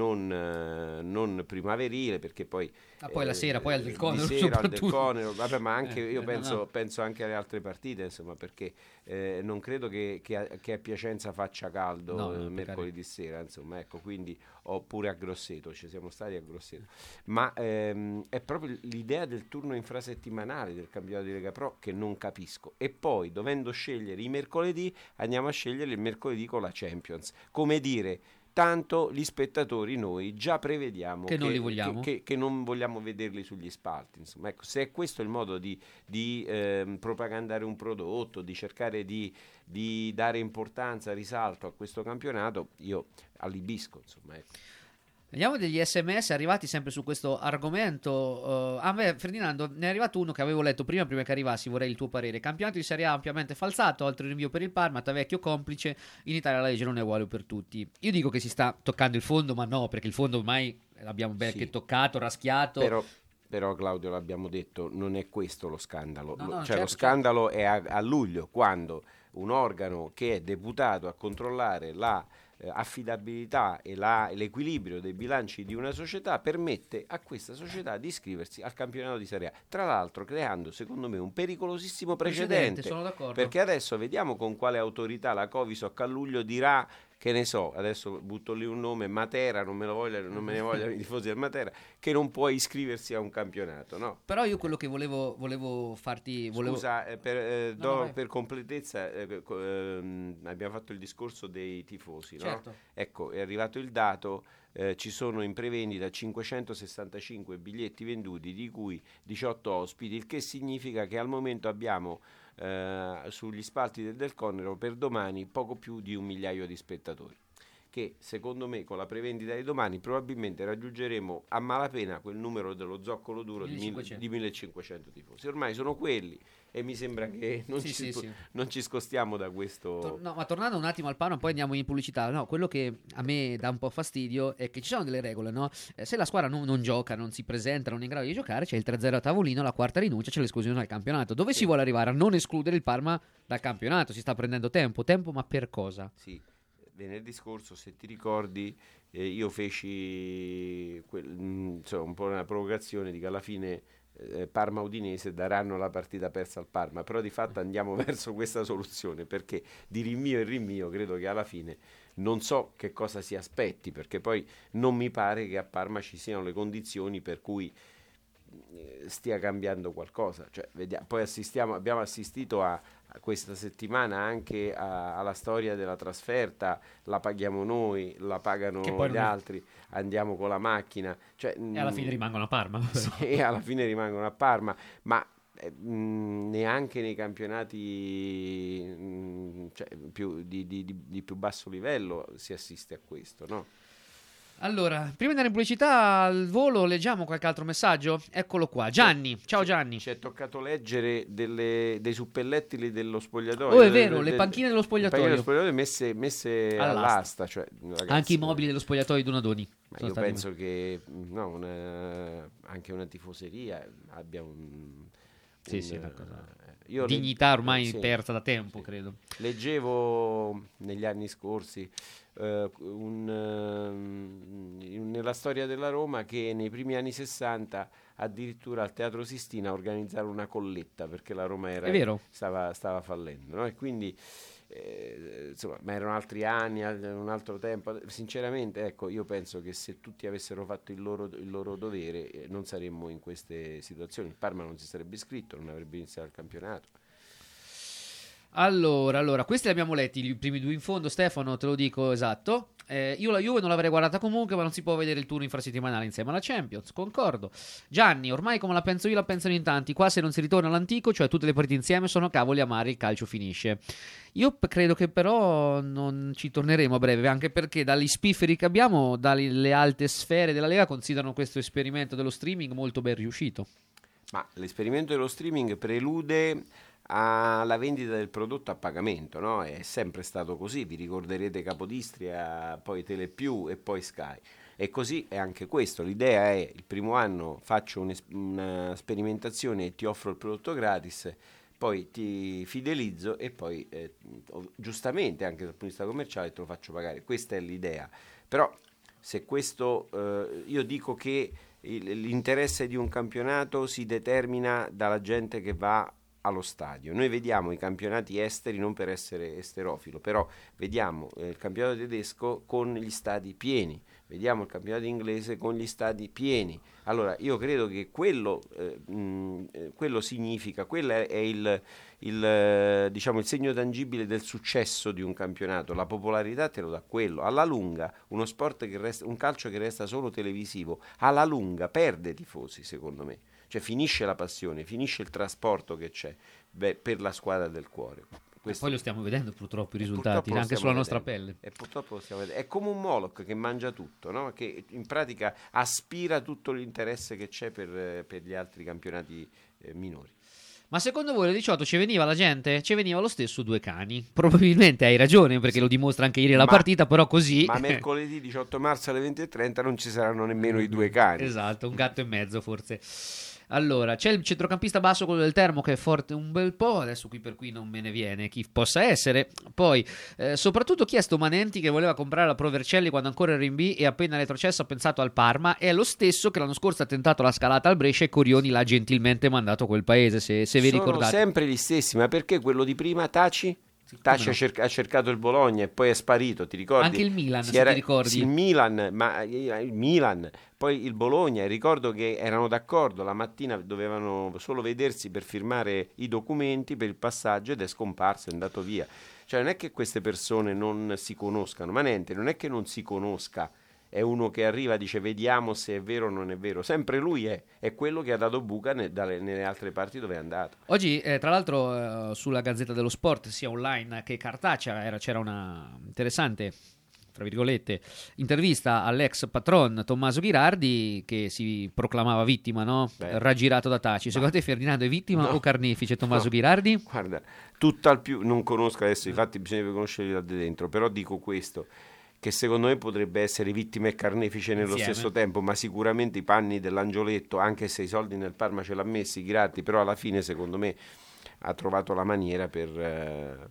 non primaverile, perché poi la sera poi al Del Conero, vabbè, ma anche io penso anche alle altre partite, insomma, perché non credo che a Piacenza faccia caldo mercoledì sera, insomma, ecco, quindi oppure a Grosseto, ci siamo stati a Grosseto, ma è proprio l'idea del turno infrasettimanale del campionato di Lega Pro che non capisco, e poi dovendo scegliere i mercoledì andiamo a scegliere il mercoledì con la Champions, come dire, tanto gli spettatori noi già prevediamo che non li vogliamo, che non vogliamo vederli sugli spalti, insomma, ecco, se è questo il modo di propagandare un prodotto, di cercare di dare importanza, risalto a questo campionato, io allibisco, insomma, ecco. Vediamo degli SMS arrivati sempre su questo argomento. A me, Ferdinando, ne è arrivato uno che avevo letto prima che arrivassi, vorrei il tuo parere. Campionato di Serie A ampiamente falsato, altro rinvio per il Parma, Tavecchio complice, in Italia la legge non è uguale per tutti. Io dico che si sta toccando il fondo, ma no, perché il fondo ormai l'abbiamo ben che toccato, raschiato. Però Claudio, l'abbiamo detto, non è questo lo scandalo. Certo, lo scandalo è a luglio, quando un organo che è deputato a controllare la affidabilità e l'equilibrio dei bilanci di una società permette a questa società di iscriversi al campionato di Serie A, tra l'altro creando secondo me un pericolosissimo precedente, sono d'accordo. perché adesso vediamo con quale autorità la Covisoc a luglio dirà, che ne so, adesso butto lì un nome, Matera, non me ne vogliono i tifosi del Matera, che non può iscriversi a un campionato, no? Però io quello che volevo farti... Scusa, per completezza, abbiamo fatto il discorso dei tifosi, no? Certo. Ecco, è arrivato il dato, ci sono in prevendita 565 biglietti venduti, di cui 18 ospiti, il che significa che al momento abbiamo sugli spalti del Conero per domani poco più di 1 migliaio di spettatori, che secondo me con la prevendita di domani probabilmente raggiungeremo a malapena quel numero dello zoccolo duro di 1500 tifosi. Ormai sono quelli e mi sembra che non ci scostiamo da questo. No, ma tornando un attimo al Parma, poi andiamo in pubblicità. No, quello che a me dà un po' fastidio è che ci sono delle regole, no? Se la squadra non gioca, non si presenta, non è in grado di giocare, c'è il 3-0 a tavolino, la quarta rinuncia, c'è l'esclusione dal campionato. Dove si vuole arrivare? A non escludere il Parma dal campionato. Si sta prendendo tempo, ma per cosa? Sì. Venerdì scorso, se ti ricordi, io feci un po' una provocazione di che alla fine Parma-Udinese daranno la partita persa al Parma, però di fatto andiamo verso questa soluzione, perché di rinvio in rinvio credo che alla fine non so che cosa si aspetti, perché poi non mi pare che a Parma ci siano le condizioni per cui stia cambiando qualcosa. Cioè, poi abbiamo assistito a questa settimana anche alla storia della trasferta, la paghiamo noi, la pagano gli altri, andiamo con la macchina, cioè, e alla fine rimangono a Parma. Sì, alla fine rimangono a Parma, ma neanche nei campionati di più basso livello si assiste a questo, no? Allora, prima di andare in pubblicità, al volo leggiamo qualche altro messaggio? Eccolo qua, Gianni, ciao Gianni. Ci è toccato leggere dei suppellettili dello spogliatoio. Oh, è vero, le panchine dello spogliatoio. Le panchine dello spogliatoio messe all'asta. Cioè, ragazzi, anche i mobili dello spogliatoio di Donadoni. Ma io penso che anche una tifoseria abbia una cosa... dignità ormai persa da tempo, credo. Leggevo negli anni scorsi nella storia della Roma che nei primi anni 60 addirittura al Teatro Sistina organizzarono una colletta perché la Roma stava fallendo, no? E quindi insomma, ma erano altri anni, un altro tempo. Sinceramente, ecco, io penso che se tutti avessero fatto il loro dovere non saremmo in queste situazioni. Il Parma non si sarebbe iscritto, non avrebbe iniziato il campionato. Allora, questi li abbiamo letti, i primi due in fondo, Stefano, te lo dico esatto. Io la Juve non l'avrei guardata comunque, ma non si può vedere il turno infrasettimanale insieme alla Champions, concordo. Gianni, ormai come la penso io la pensano in tanti, qua se non si ritorna all'antico, cioè tutte le partite insieme, sono cavoli amari, il calcio finisce. Io credo che però non ci torneremo a breve, anche perché dagli spifferi che abbiamo, dalle alte sfere della Lega, considerano questo esperimento dello streaming molto ben riuscito. Ma l'esperimento dello streaming prelude alla vendita del prodotto a pagamento, no? È sempre stato così, vi ricorderete Capodistria, poi Telepiù e poi Sky, e così è anche questo. L'idea è: il primo anno faccio una sperimentazione e ti offro il prodotto gratis, poi ti fidelizzo e poi giustamente anche dal punto di vista commerciale te lo faccio pagare. Questa è l'idea. Però se questo io dico che l'interesse di un campionato si determina dalla gente che va allo stadio. Noi vediamo i campionati esteri, non per essere esterofilo, però vediamo il campionato tedesco con gli stadi pieni, vediamo il campionato inglese con gli stadi pieni. Allora io credo che quello significa, quello è il segno tangibile del successo di un campionato. La popolarità te lo dà quello. Alla lunga uno sport un calcio che resta solo televisivo, alla lunga perde tifosi, secondo me. Cioè finisce la passione, finisce il trasporto che c'è per la squadra del cuore. Poi lo stiamo vedendo purtroppo i risultati, anche sulla nostra pelle. E purtroppo lo stiamo vedendo. È come un Moloch che mangia tutto, no? Che in pratica aspira tutto l'interesse che c'è per gli altri campionati minori. Ma secondo voi alle 18 ci veniva la gente? Ci veniva lo stesso 2 cani. Probabilmente hai ragione, perché lo dimostra anche ieri la partita, però così... Ma mercoledì 18 marzo alle 20:30 non ci saranno nemmeno i 2 cani. Esatto, un gatto e mezzo forse. Allora, c'è il centrocampista basso, quello del Termo, che è forte un bel po', adesso qui per qui non me ne viene chi possa essere. Poi, soprattutto chi è sto Manenti che voleva comprare la Pro Vercelli quando ancora era in B e appena retrocesso ha pensato al Parma, è lo stesso che l'anno scorso ha tentato la scalata al Brescia e Corioni l'ha gentilmente mandato a quel paese, se vi ricordate. Sono sempre gli stessi, ma perché quello di prima Taci? Taci ha cercato il Bologna e poi è sparito, ti ricordi? Anche il Milan, se ti ricordi. Sì, il Milan, poi il Bologna, ricordo che erano d'accordo, la mattina dovevano solo vedersi per firmare i documenti per il passaggio ed è scomparso, è andato via. Cioè non è che queste persone non si conoscano, ma niente, non è che non si conosca. È uno che arriva e dice vediamo se è vero o non è vero. Sempre lui è quello che ha dato buca nelle altre parti dove è andato. Oggi, tra l'altro, sulla Gazzetta dello Sport, sia online che cartacea, c'era una interessante, tra virgolette, intervista all'ex patron Tommaso Ghirardi, che si proclamava vittima, no? Raggirato da Taci. Secondo te Ferdinando è vittima o carnefice Tommaso Ghirardi? Guarda, tutt'al più, non conosco adesso, infatti bisognerebbe conoscerli da dentro, però dico questo, che secondo me potrebbe essere vittima e carnefice nello stesso tempo, ma sicuramente i panni dell'angioletto, anche se i soldi nel Parma ce l'ha messi Ghirardi, però alla fine secondo me ha trovato la maniera per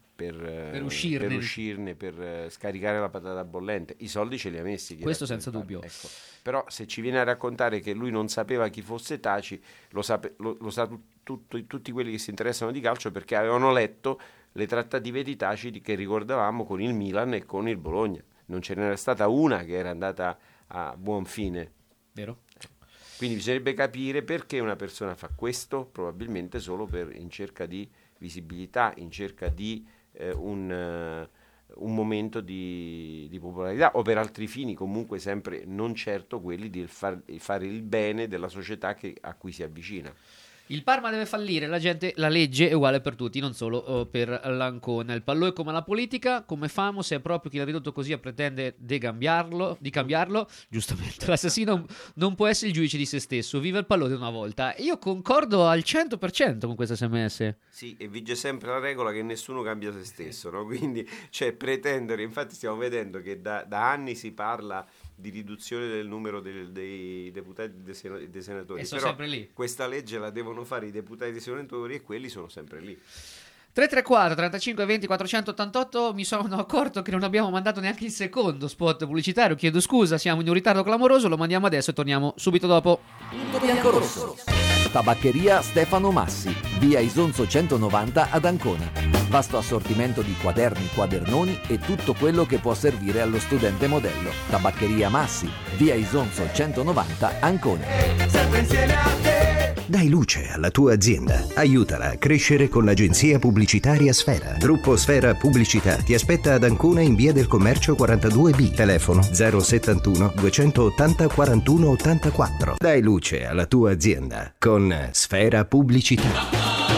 uscirne, per scaricare la patata bollente. I soldi ce li ha messi Ghirardi, questo senza dubbio. Ecco. Però se ci viene a raccontare che lui non sapeva chi fosse Taci, lo sa tutti quelli che si interessano di calcio, perché avevano letto le trattative di Taci che ricordavamo con il Milan e con il Bologna. Non ce n'era stata una che era andata a buon fine. Vero? Quindi bisognerebbe capire perché una persona fa questo, probabilmente solo in cerca di visibilità, in cerca di un momento di popolarità, o per altri fini, comunque sempre non certo quelli di fare il bene della società a cui si avvicina. Il Parma deve fallire, la legge è uguale per tutti, non solo per l'Ancona. Il pallò è come la politica, come famo, se è proprio chi l'ha ridotto così pretende di cambiarlo, giustamente. L'assassino non può essere il giudice di se stesso, vive il pallone una volta. Io concordo al 100% con questa SMS. Sì, e vige sempre la regola che nessuno cambia se stesso, no? Quindi, pretendere, infatti stiamo vedendo che da anni si parla di riduzione del numero dei deputati e dei senatori, e sono però sempre lì. Questa legge la devono fare i deputati e i senatori e quelli sono sempre lì. 334 35 20 488. Mi sono accorto che non abbiamo mandato neanche il secondo spot pubblicitario, chiedo scusa, siamo in un ritardo clamoroso, lo mandiamo adesso e torniamo subito dopo. Punto biancorosso. Tabaccheria Stefano Massi, via Isonzo 190 ad Ancona. Vasto assortimento di quaderni, quadernoni e tutto quello che può servire allo studente modello. Tabaccheria Massi, via Isonzo 190 Ancona. Sempre insieme a te. Dai luce alla tua azienda. Aiutala a crescere con l'agenzia pubblicitaria Sfera. Gruppo Sfera Pubblicità ti aspetta ad Ancona in via del Commercio 42B. Telefono 071 280 41 84. Dai luce alla tua azienda con Sfera Pubblicità.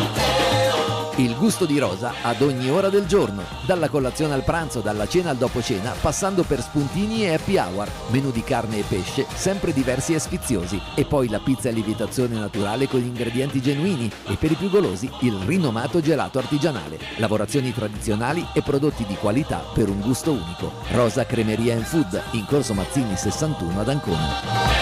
Il gusto di Rosa ad ogni ora del giorno, dalla colazione al pranzo, dalla cena al dopo cena, passando per spuntini e happy hour, menù di carne e pesce, sempre diversi e sfiziosi, e poi la pizza a lievitazione naturale con gli ingredienti genuini, e per i più golosi il rinomato gelato artigianale, lavorazioni tradizionali e prodotti di qualità per un gusto unico. Rosa Cremeria and Food, in Corso Mazzini 61 ad Ancona.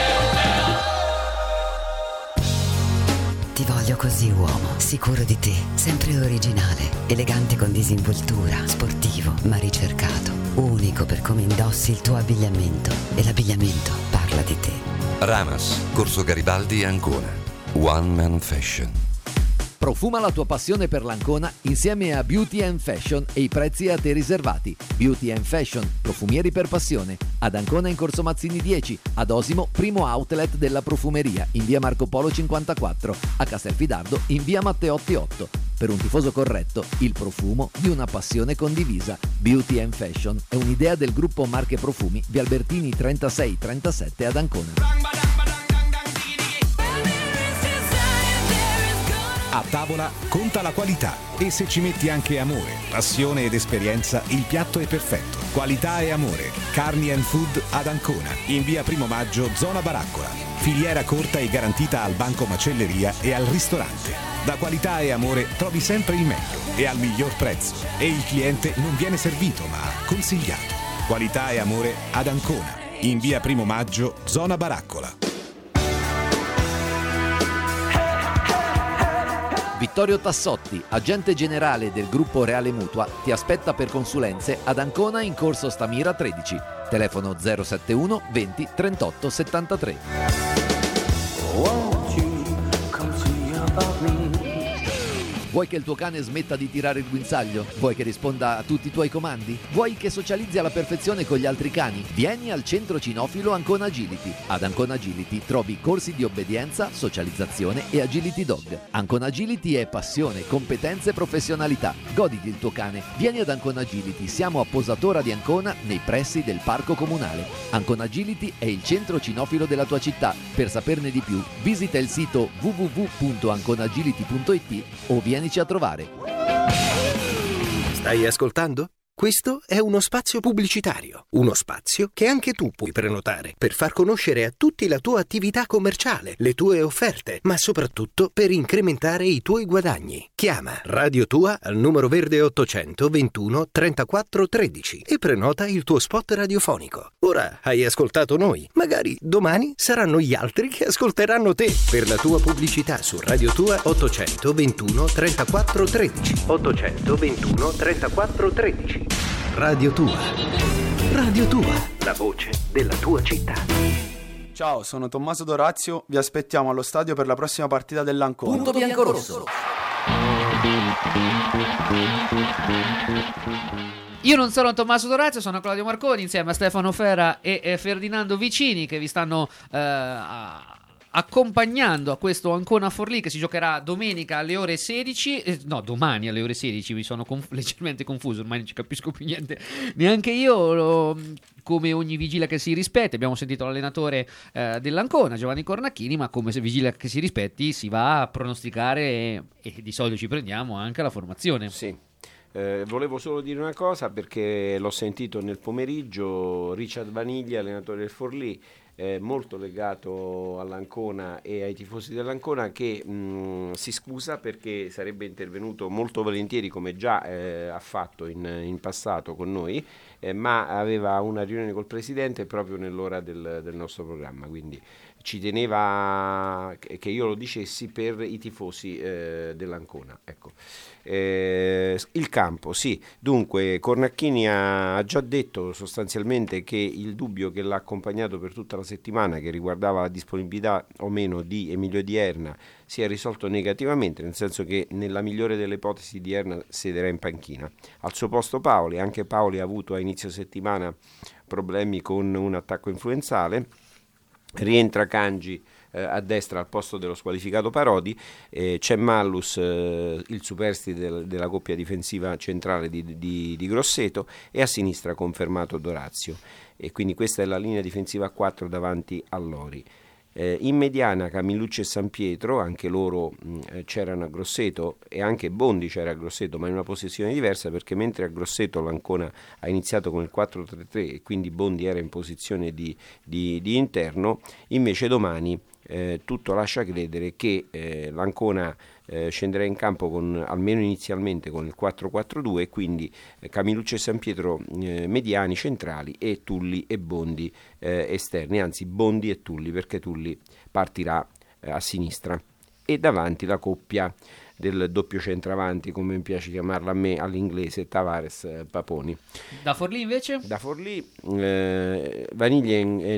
Ti voglio così, uomo, sicuro di te, sempre originale, elegante con disinvoltura, sportivo ma ricercato, unico per come indossi il tuo abbigliamento, e l'abbigliamento parla di te. Ramas, Corso Garibaldi, Ancona. One Man Fashion. Profuma la tua passione per l'Ancona insieme a Beauty and Fashion e i prezzi a te riservati. Beauty and Fashion, profumieri per passione. Ad Ancona in Corso Mazzini 10, ad Osimo, primo outlet della profumeria, in via Marco Polo 54, a Castelfidardo in via Matteotti 8. Per un tifoso corretto, il profumo di una passione condivisa. Beauty and Fashion è un'idea del gruppo Marche Profumi, via Albertini 36-37 ad Ancona. A tavola conta la qualità e se ci metti anche amore, passione ed esperienza, il piatto è perfetto. Qualità e amore. Carni and Food ad Ancona, in via Primo Maggio, zona Baraccola. Filiera corta e garantita al banco macelleria e al ristorante. Da qualità e amore trovi sempre il meglio e al miglior prezzo. E il cliente non viene servito ma consigliato. Qualità e amore ad Ancona, in via Primo Maggio, zona Baraccola. Vittorio Tassotti, agente generale del gruppo Reale Mutua, ti aspetta per consulenze ad Ancona in corso Stamira 13, telefono 071 20 38 73. Vuoi che il tuo cane smetta di tirare il guinzaglio? Vuoi che risponda a tutti i tuoi comandi? Vuoi che socializzi alla perfezione con gli altri cani? Vieni al centro cinofilo Ancona Agility. Ad Ancona Agility trovi corsi di obbedienza, socializzazione e agility dog. Ancona Agility è passione, competenze e professionalità. Goditi il tuo cane. Vieni ad Ancona Agility. Siamo a Posatora di Ancona, nei pressi del parco comunale. Ancona Agility è il centro cinofilo della tua città. Per saperne di più, visita il sito www.anconagility.it o vienici a trovare. Stai ascoltando? Questo è uno spazio pubblicitario, uno spazio che anche tu puoi prenotare per far conoscere a tutti la tua attività commerciale, le tue offerte, ma soprattutto per incrementare i tuoi guadagni. Chiama Radio Tua al numero verde 821 34 13 e prenota il tuo spot radiofonico. Ora hai ascoltato noi, magari domani saranno gli altri che ascolteranno te. Per la tua pubblicità su Radio Tua 821 34 13 821 34 13. Radio Tua. Radio Tua, la voce della tua città. Ciao, sono Tommaso Dorazio, vi aspettiamo allo stadio per la prossima partita dell'Ancona. Punto biancorosso. Io non sono Tommaso Dorazio, sono Claudio Marconi insieme a Stefano Fera e Ferdinando Vicini che vi stanno accompagnando a questo Ancona Forlì che si giocherà domenica alle ore 16, domani alle ore 16, mi sono leggermente confuso, ormai non ci capisco più niente neanche io, come ogni vigilia che si rispetti. Abbiamo sentito l'allenatore dell'Ancona, Giovanni Cornacchini, ma come se vigilia che si rispetti si va a pronosticare e di solito ci prendiamo anche la formazione. Sì. Volevo solo dire una cosa perché l'ho sentito nel pomeriggio, Richard Vaniglia, allenatore del Forlì, molto legato all'Ancona e ai tifosi dell'Ancona, che si scusa perché sarebbe intervenuto molto volentieri come già ha fatto in passato con noi, ma aveva una riunione col presidente proprio nell'ora del nostro programma, quindi ci teneva che io lo dicessi per i tifosi dell'Ancona. Ecco. Il campo, sì, dunque Cornacchini ha già detto sostanzialmente che il dubbio che l'ha accompagnato per tutta la settimana, che riguardava la disponibilità o meno di Emilio Dierna, si è risolto negativamente, nel senso che nella migliore delle ipotesi Dierna siederà in panchina. Al suo posto Paoli, anche Paoli ha avuto a inizio settimana problemi con un attacco influenzale, rientra Cangi a destra al posto dello squalificato Parodi, c'è Mallus, il superstite della coppia difensiva centrale di Grosseto, e a sinistra confermato Dorazio, e quindi questa è la linea difensiva a 4 davanti a Lori. In mediana Camillucci e San Pietro, anche loro c'erano a Grosseto, e anche Bondi c'era a Grosseto, ma in una posizione diversa, perché mentre a Grosseto l'Ancona ha iniziato con il 4-3-3 e quindi Bondi era in posizione di interno, invece domani tutto lascia credere che l'Ancona scenderà in campo almeno inizialmente con il 4-4-2, quindi Camillucci e San Pietro mediani centrali e Tulli e Bondi esterni, anzi Bondi e Tulli, perché Tulli partirà a sinistra, e davanti la coppia del doppio centravanti, come mi piace chiamarla a me all'inglese, Tavares-Paponi. Da Forlì invece? Da Forlì Vaniglia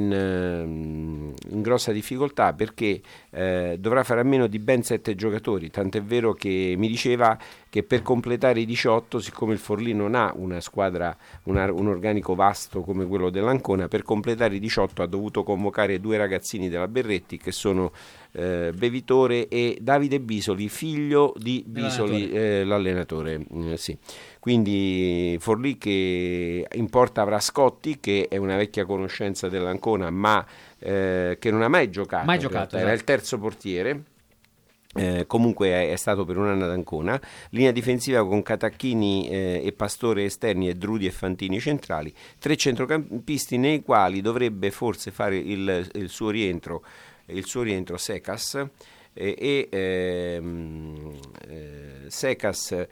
in grossa difficoltà perché dovrà fare a meno di ben 7 giocatori, tant'è vero che mi diceva che per completare i 18, siccome il Forlì non ha una squadra, un organico vasto come quello dell'Ancona, per completare i 18 ha dovuto convocare 2 ragazzini della Berretti, che sono Bevitore e Davide Bisoli, figlio di Bisoli, l'allenatore. Sì. Quindi Forlì che in porta avrà Scotti, che è una vecchia conoscenza dell'Ancona, ma che non ha mai giocato, esatto. Era il terzo portiere. comunque è stato per un anno ad Ancona. Linea difensiva con Catacchini e Pastore esterni e Drudi e Fantini centrali, 3 centrocampisti nei quali dovrebbe forse fare il suo rientro Secas, Secas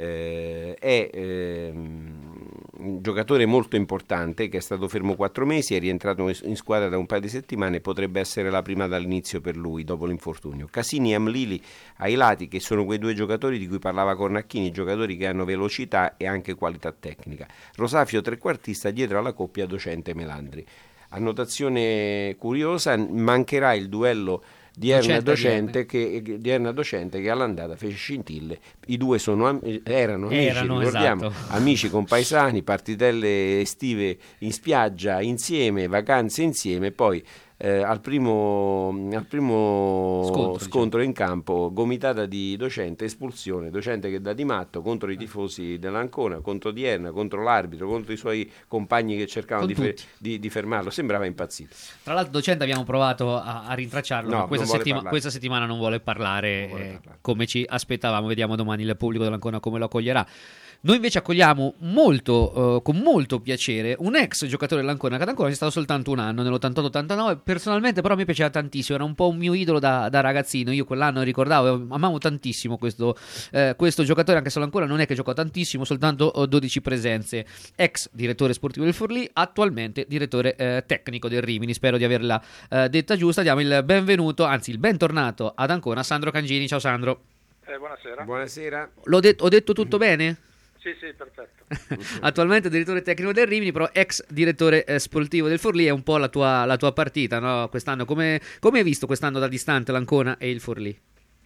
è un giocatore molto importante che è stato fermo 4 mesi, è rientrato in squadra da un paio di settimane, potrebbe essere la prima dall'inizio per lui dopo l'infortunio. Casini e Amlili ai lati, che sono quei 2 giocatori di cui parlava Cornacchini, giocatori che hanno velocità e anche qualità tecnica. Rosafio trequartista dietro alla coppia Docente-Melandri. Annotazione curiosa: mancherà il duello di Erna Docente che all'andata fece scintille. I due erano amici, ricordiamo, esatto. Amici compaesani, partitelle estive in spiaggia insieme, vacanze insieme, poi al primo scontro in campo, gomitata di Docente, espulsione, Docente che dà di matto contro i tifosi dell'Ancona, contro Di Erna, contro l'arbitro, contro i suoi compagni che cercavano di fermarlo, sembrava impazzito. Tra l'altro Docente abbiamo provato a rintracciarlo, ma questa settimana non vuole parlare, come ci aspettavamo. Vediamo domani il pubblico dell'Ancona come lo accoglierà. Noi invece accogliamo con molto piacere un ex giocatore dell'Ancona, che ad Ancona c'è stato soltanto un anno, nell'88-89. Personalmente però mi piaceva tantissimo, era un po' un mio idolo da ragazzino. Io quell'anno ricordavo, amavo tantissimo questo giocatore, anche se l'Ancona non è che giocò tantissimo, soltanto 12 presenze. Ex direttore sportivo del Forlì, attualmente direttore tecnico del Rimini. Spero di averla detta giusta. Diamo il benvenuto, anzi il bentornato ad Ancona a Sandro Cangini. Ciao Sandro. Buonasera. Ho detto tutto bene? Sì, perfetto. Attualmente direttore tecnico del Rimini, però ex direttore sportivo del Forlì. È un po' la tua partita, no? Quest'anno come hai visto quest'anno da distante l'Ancona e il Forlì?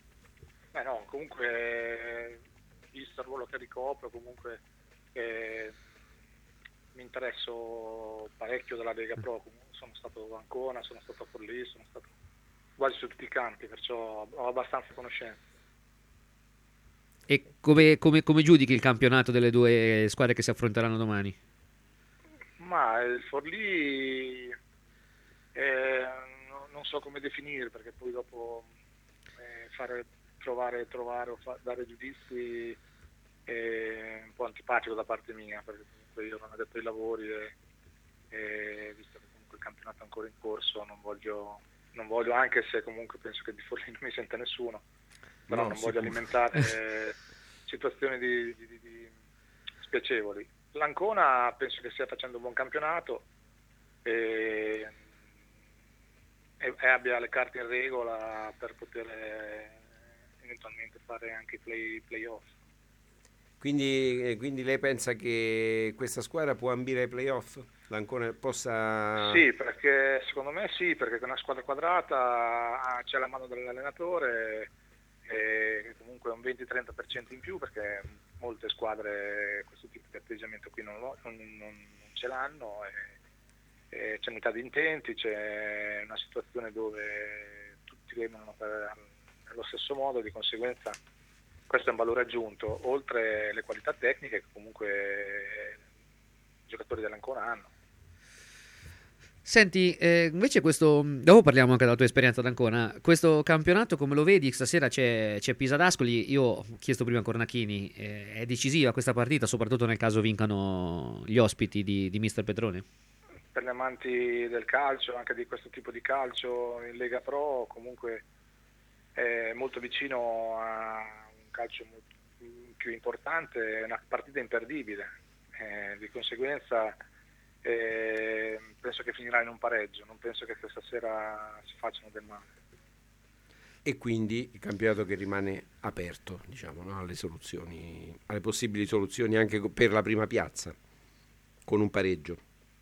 Comunque visto il ruolo che ricopro, comunque mi interesso parecchio della Lega Pro. Sono stato a Ancona, sono stato a Forlì, sono stato quasi su tutti i campi, perciò ho abbastanza conoscenza. E come giudichi il campionato delle due squadre che si affronteranno domani? Ma il Forlì non so come definire, perché poi dopo trovare o dare giudizi è un po' antipatico da parte mia, perché comunque io non ho detto ai lavori e visto che comunque il campionato è ancora in corso non voglio, anche se comunque penso che di Forlì non mi senta nessuno, però non voglio alimentare situazioni di spiacevoli. L'Ancona penso che stia facendo un buon campionato e abbia le carte in regola per poter eventualmente fare anche i playoff. Quindi lei pensa che questa squadra può ambire ai playoff? L'Ancona possa... Sì, perché secondo me sì, perché con una squadra quadrata c'è la mano dell'allenatore e comunque un 20-30% in più, perché molte squadre questo tipo di atteggiamento qui non ce l'hanno e c'è unità di intenti, c'è una situazione dove tutti devono fare allo stesso modo, di conseguenza questo è un valore aggiunto, oltre le qualità tecniche che comunque i giocatori dell'Ancona hanno. Senti, invece dopo parliamo anche della tua esperienza ad Ancona. Questo campionato come lo vedi? Stasera c'è Pisa d'Ascoli. Io ho chiesto prima a Cornacchini, è decisiva questa partita, soprattutto nel caso vincano gli ospiti di Mister Petrone? Per gli amanti del calcio, anche di questo tipo di calcio in Lega Pro, comunque è molto vicino a un calcio molto più importante, è una partita imperdibile, di conseguenza penso che finirà in un pareggio, non penso che questa sera si facciano del male. E quindi il campionato che rimane aperto, diciamo, no? alle possibili soluzioni anche per la prima piazza, con un pareggio.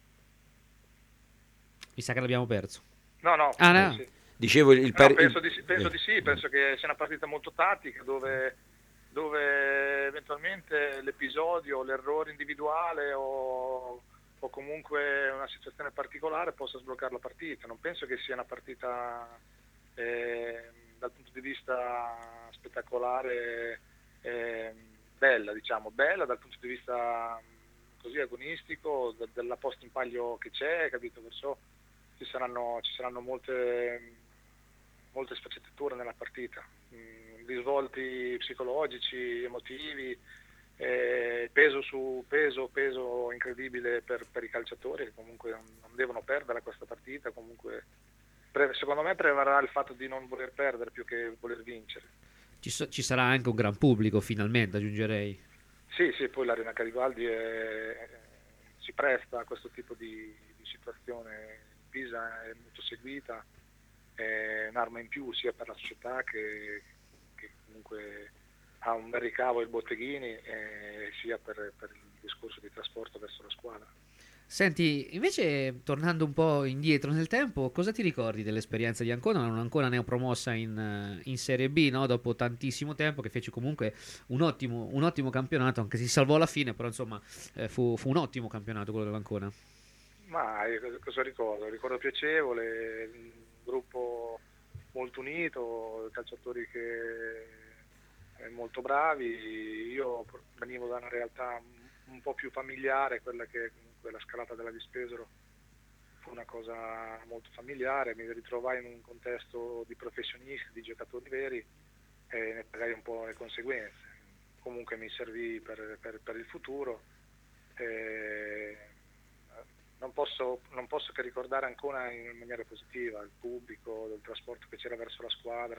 Mi sa che l'abbiamo perso. No. Sì. Dicevo penso di sì, penso che sia una partita molto tattica dove eventualmente l'episodio, l'errore individuale o comunque una situazione particolare possa sbloccare la partita. Non penso che sia una partita dal punto di vista spettacolare bella dal punto di vista così agonistico, della posta in palio che c'è, capito? Perciò ci saranno molte molte sfaccettature nella partita, risvolti psicologici, emotivi, peso su peso incredibile per i calciatori, che comunque non devono perdere questa partita. Comunque secondo me prevarrà il fatto di non voler perdere più che voler vincere. Ci sarà anche un gran pubblico finalmente, aggiungerei. Sì, poi l'Arena Garibaldi si presta a questo tipo di situazione. Pisa è molto seguita, è un'arma in più sia per la società che comunque ha un bel ricavo ai botteghini, sia per il discorso di trasporto verso la squadra. Senti, invece tornando un po' indietro nel tempo, cosa ti ricordi dell'esperienza di Ancona? Non ancora neopromossa in Serie B, no? Dopo tantissimo tempo, che fece comunque un ottimo campionato, anche se si salvò alla fine, però insomma fu un ottimo campionato quello dell'Ancona. Ma io cosa ricordo? Ricordo piacevole, un gruppo molto unito, calciatori che molto bravi. Io venivo da una realtà un po' più familiare, quella che comunque la scalata della Vispesero fu una cosa molto familiare. Mi ritrovai in un contesto di professionisti, di giocatori veri, e ne pagai un po' le conseguenze. Comunque mi servì per il futuro. Non posso che ricordare ancora in maniera positiva il pubblico, del trasporto che c'era verso la squadra.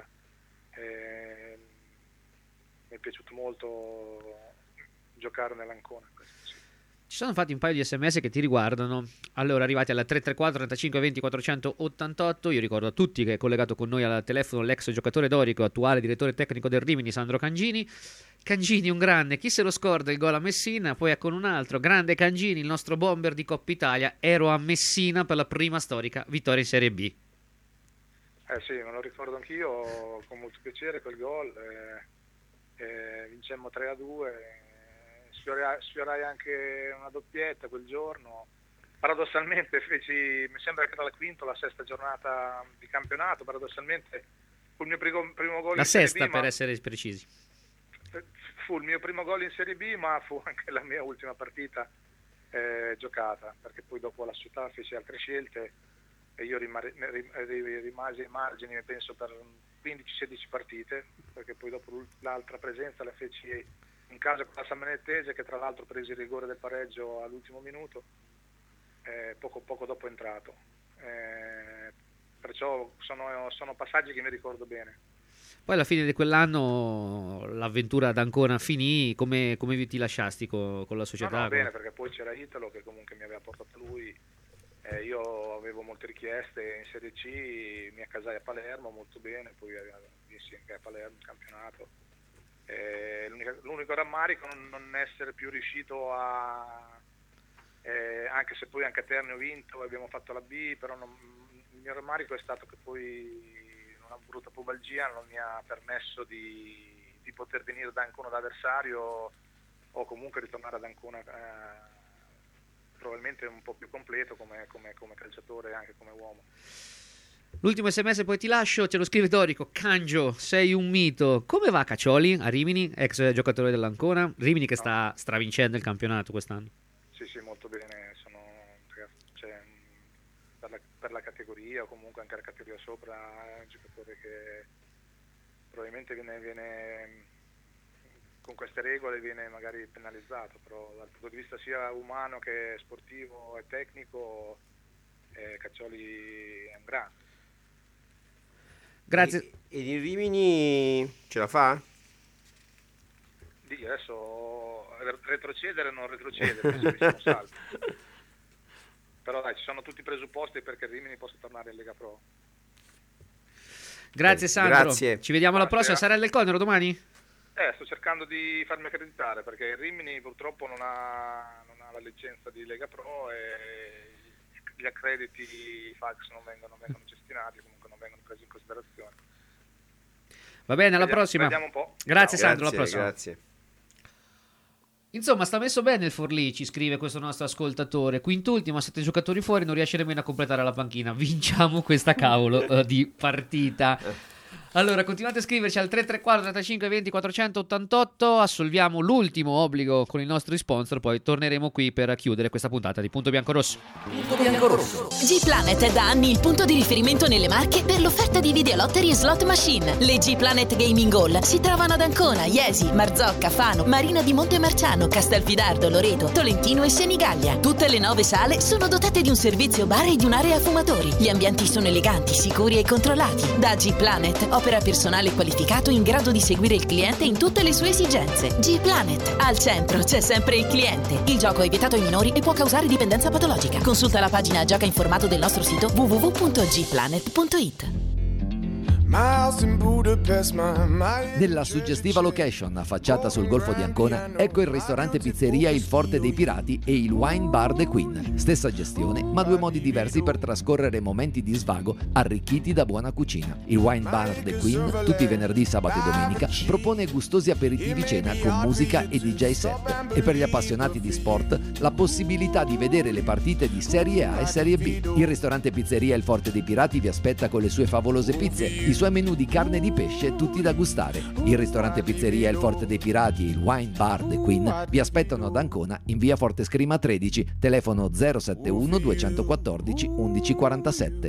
Mi è piaciuto molto giocare nell'Ancona. Ci sono infatti un paio di sms che ti riguardano. Allora, arrivati alla 334 35 20 488, io ricordo a tutti che è collegato con noi al telefono l'ex giocatore dorico, attuale direttore tecnico del Rimini, Sandro Cangini. Cangini un grande, chi se lo scorda il gol a Messina, poi con un altro grande Cangini, il nostro bomber di Coppa Italia, ero a Messina per la prima storica vittoria in Serie B. Sì, me lo ricordo anch'io con molto piacere quel gol, vincemmo 3-2, sfiorai anche una doppietta quel giorno. Paradossalmente mi sembra che era la quinta o la sesta giornata di campionato, paradossalmente fu il mio primo gol la in Serie sesta B, per essere precisi. Fu il mio primo gol in Serie B, ma fu anche la mia ultima partita giocata, perché poi dopo la società fece altre scelte e io rimasi ai margini, penso, per 15-16 partite, perché poi dopo l'altra presenza la feci in casa con la San Benedettese, che tra l'altro prese il rigore del pareggio all'ultimo minuto, poco dopo è entrato. Perciò sono passaggi che mi ricordo bene. Poi alla fine di quell'anno l'avventura ad Ancona finì, come ti lasciasti con la società? No, bene, perché poi c'era Italo che comunque mi aveva portato lui, io avevo molte richieste in Serie C, mi accasai a Palermo molto bene, poi vinsi anche a Palermo il campionato. L'unico rammarico non essere più riuscito anche se poi anche a Terni ho vinto, abbiamo fatto la B, però il mio rammarico è stato che poi una brutta pubalgia non mi ha permesso di poter venire da Ancona da avversario o comunque ritornare ad Ancona probabilmente un po' più completo come calciatore e anche come uomo. L'ultimo sms poi ti lascio, ce lo scrive Dorico. Cangio, sei un mito. Come va Caccioli a Rimini, ex giocatore dell'Ancona? Rimini che sta stravincendo il campionato quest'anno. Sì, molto bene, per la categoria o comunque anche la categoria sopra, è un giocatore che probabilmente viene con queste regole viene magari penalizzato, però dal punto di vista sia umano che sportivo e tecnico Caccioli è un grande. Grazie. E in Rimini ce la fa? Adesso retrocedere non retrocede, penso che sia un salto. Però dai, ci sono tutti i presupposti perché il Rimini possa tornare in Lega Pro. Grazie Sandro. Grazie. Ci vediamo alla prossima. Sarà del Conero domani? Sto cercando di farmi accreditare perché il Rimini purtroppo non ha la licenza di Lega Pro e gli accrediti, i fax non vengono gestionati, comunque non vengono presi in considerazione. Va bene, alla prossima. Vediamo un po'. Grazie Sandro, alla prossima. Grazie. Insomma, sta messo bene il Forlì, ci scrive questo nostro ascoltatore. Quintultimo, 7 giocatori fuori, non riesce nemmeno a completare la panchina. Vinciamo questa cavolo di partita. Allora, continuate a scriverci al 334 35 20 488. Assolviamo l'ultimo obbligo con i nostri sponsor, poi torneremo qui per chiudere questa puntata di Punto Biancorosso. Punto Biancorosso. G-Planet è da anni il punto di riferimento nelle Marche per l'offerta di videolottery e slot machine. Le G-Planet Gaming Hall si trovano ad Ancona, Iesi, Marzocca, Fano, Marina di Montemarciano, Castelfidardo, Loreto, Tolentino e Senigallia. Tutte le 9 sale sono dotate di un servizio bar e di un'area fumatori. Gli ambienti sono eleganti, sicuri e controllati. Da G-Planet opera personale qualificato in grado di seguire il cliente in tutte le sue esigenze. G-Planet. Al centro c'è sempre il cliente. Il gioco è vietato ai minori e può causare dipendenza patologica. Consulta la pagina Gioca in formato del nostro sito www.gplanet.it. Nella suggestiva location affacciata sul Golfo di Ancona, ecco il ristorante pizzeria Il Forte dei Pirati e il Wine Bar The Queen. Stessa gestione, ma 2 modi diversi per trascorrere momenti di svago arricchiti da buona cucina. Il Wine Bar The Queen, tutti i venerdì, sabato e domenica, propone gustosi aperitivi cena con musica e DJ set. E per gli appassionati di sport, la possibilità di vedere le partite di Serie A e Serie B. Il ristorante pizzeria Il Forte dei Pirati vi aspetta con le sue favolose pizze, i suoi menù di carne e di pesce tutti da gustare. Il ristorante pizzeria Il Forte dei Pirati e il Wine Bar The Queen vi aspettano ad Ancona in via Forte Scrima 13, telefono 071 214 1147.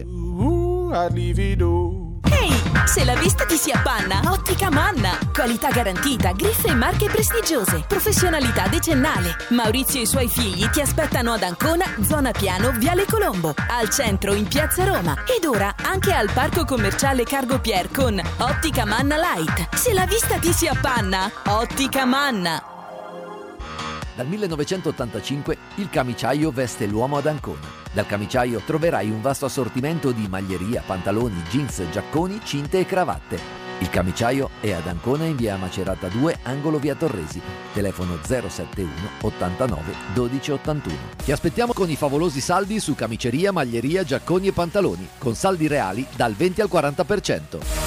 Ehi, se la vista ti si appanna, Ottica Manna. Qualità garantita, griffe e marche prestigiose, professionalità decennale. Maurizio e i suoi figli ti aspettano ad Ancona, zona Piano, Viale Colombo, al centro in Piazza Roma ed ora anche al parco commerciale Cargo Pier con Ottica Manna Light. Se la vista ti si appanna, Ottica Manna. Dal 1985 il camiciaio veste l'uomo ad Ancona. Dal camiciaio troverai un vasto assortimento di maglieria, pantaloni, jeans, giacconi, cinte e cravatte. Il camiciaio è ad Ancona in via Macerata 2, angolo via Torresi. Telefono 071 89 12 81. Ti aspettiamo con i favolosi saldi su camiceria, maglieria, giacconi e pantaloni, con saldi reali dal 20 al 40%.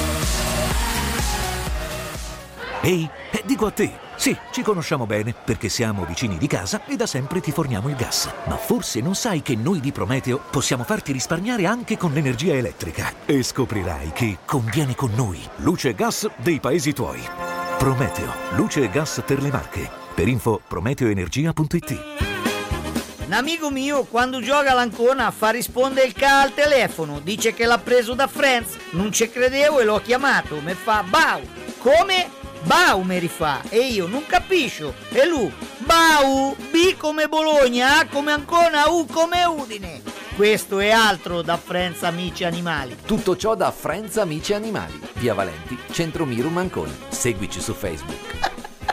Ehi, dico a te, sì, ci conosciamo bene perché siamo vicini di casa e da sempre ti forniamo il gas. Ma forse non sai che noi di Prometeo possiamo farti risparmiare anche con l'energia elettrica. E scoprirai che conviene con noi. Luce e gas dei paesi tuoi. Prometeo, luce e gas per le Marche. Per info prometeoenergia.it. Un amico mio quando gioca all'Ancona fa rispondere il ca al telefono, dice che l'ha preso da Friends, non ci credevo e l'ho chiamato, mi fa Bau, come? Bau mi rifà e io non capisco e lui Bau, B come Bologna, A come Ancona, U come Udine. Questo è altro da Friends Amici Animali. Tutto ciò da Friends Amici Animali, via Valenti, Centro Mirum Ancona. Seguici su Facebook.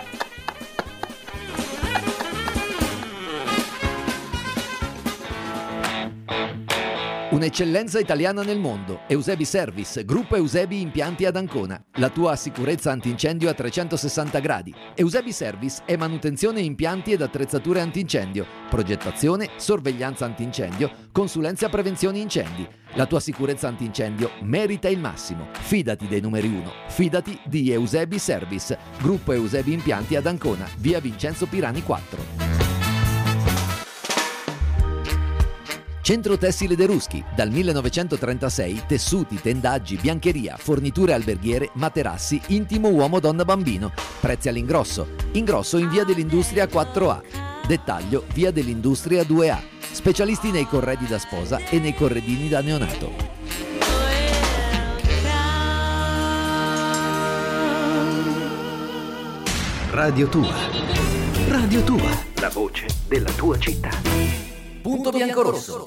Un'eccellenza italiana nel mondo. Eusebi Service, gruppo Eusebi Impianti ad Ancona. La tua sicurezza antincendio a 360 gradi. Eusebi Service è manutenzione impianti ed attrezzature antincendio, progettazione, sorveglianza antincendio, consulenza prevenzione incendi. La tua sicurezza antincendio merita il massimo. Fidati dei numeri 1. Fidati di Eusebi Service, gruppo Eusebi Impianti ad Ancona, via Vincenzo Pirani 4. Centro Tessile De Ruschi, dal 1936, tessuti, tendaggi, biancheria, forniture alberghiere, materassi, intimo uomo, donna, bambino. Prezzi all'ingrosso. Ingrosso in via dell'Industria 4A. Dettaglio via dell'Industria 2A. Specialisti nei corredi da sposa e nei corredini da neonato. Radio Tua. Radio Tua. La voce della tua città. Punto Biancorosso.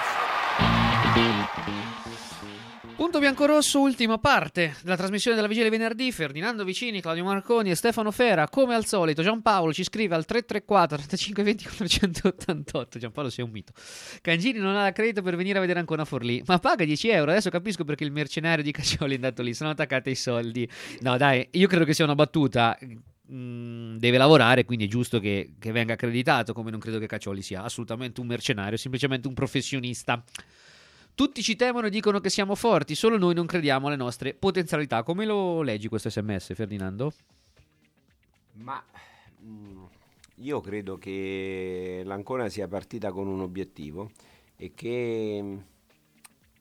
Punto Biancorosso, ultima parte della trasmissione della Vigilia venerdì. Ferdinando Vicini, Claudio Marconi e Stefano Fera. Come al solito Giampaolo ci scrive al 334 35 20 488. Giampaolo sei un mito. Cangini non ha credito per venire a vedere ancora Forlì, ma paga 10 euro. Adesso capisco perché il mercenario di Caccioli è andato lì, sono attaccati ai soldi. No dai, io credo che sia una battuta. Deve lavorare, quindi è giusto che venga accreditato, come non credo che Caccioli sia assolutamente un mercenario, semplicemente un professionista. Tutti ci temono e dicono che siamo forti, solo noi non crediamo alle nostre potenzialità. Come lo leggi questo SMS, Ferdinando? Ma io credo che l'Ancona sia partita con un obiettivo e che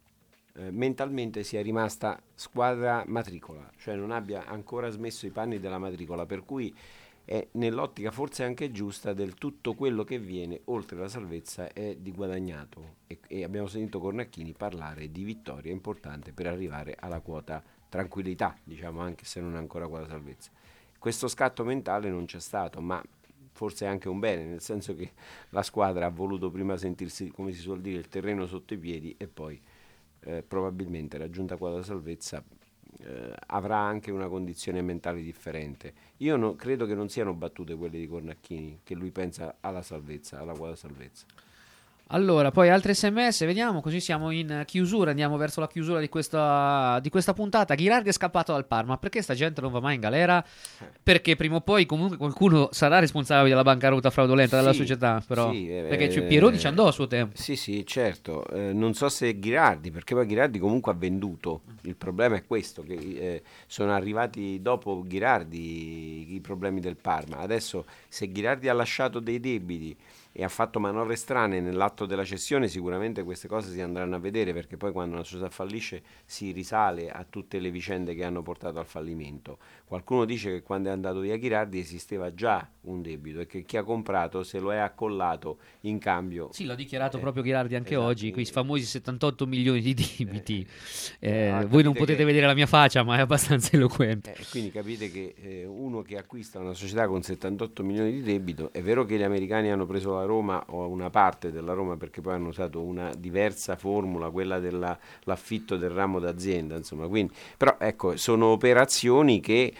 mentalmente sia rimasta squadra matricola, cioè non abbia ancora smesso i panni della matricola, per cui è nell'ottica forse anche giusta del tutto quello che viene oltre la salvezza è di guadagnato, e abbiamo sentito Cornacchini parlare di vittoria importante per arrivare alla quota tranquillità, diciamo, anche se non è ancora quota salvezza. Questo scatto mentale non c'è stato, ma forse è anche un bene, nel senso che la squadra ha voluto prima sentirsi, come si suol dire, il terreno sotto i piedi, e poi probabilmente raggiunta quota salvezza avrà anche una condizione mentale differente. Io credo che non siano battute quelle di Cornacchini, che lui pensa alla salvezza, alla quota salvezza. Allora, poi altri sms, vediamo, così siamo in chiusura, andiamo verso la chiusura di questa puntata. Ghirardi è scappato dal Parma, perché sta gente non va mai in galera? Perché prima o poi comunque qualcuno sarà responsabile della bancarotta fraudolenta della società, però. Sì, perché Pieroni ci andò a suo tempo. Sì, certo, non so se Ghirardi, perché poi Ghirardi comunque ha venduto, il problema è questo, che sono arrivati dopo Ghirardi i problemi del Parma. Adesso se Ghirardi ha lasciato dei debiti e ha fatto manovre strane nell'atto della cessione, sicuramente queste cose si andranno a vedere, perché poi quando una società fallisce si risale a tutte le vicende che hanno portato al fallimento. Qualcuno dice che quando è andato via Ghirardi esisteva già un debito e che chi ha comprato se lo è accollato in cambio. Sì, l'ha dichiarato proprio Ghirardi anche esatto, oggi, quei famosi 78 milioni di debiti. Voi non potete vedere la mia faccia, ma è abbastanza eloquente. Quindi capite che uno che acquista una società con 78 milioni di debito, è vero che gli americani hanno preso la Roma o una parte della Roma, perché poi hanno usato una diversa formula, quella dell'affitto del ramo d'azienda, insomma, quindi, però ecco, sono operazioni che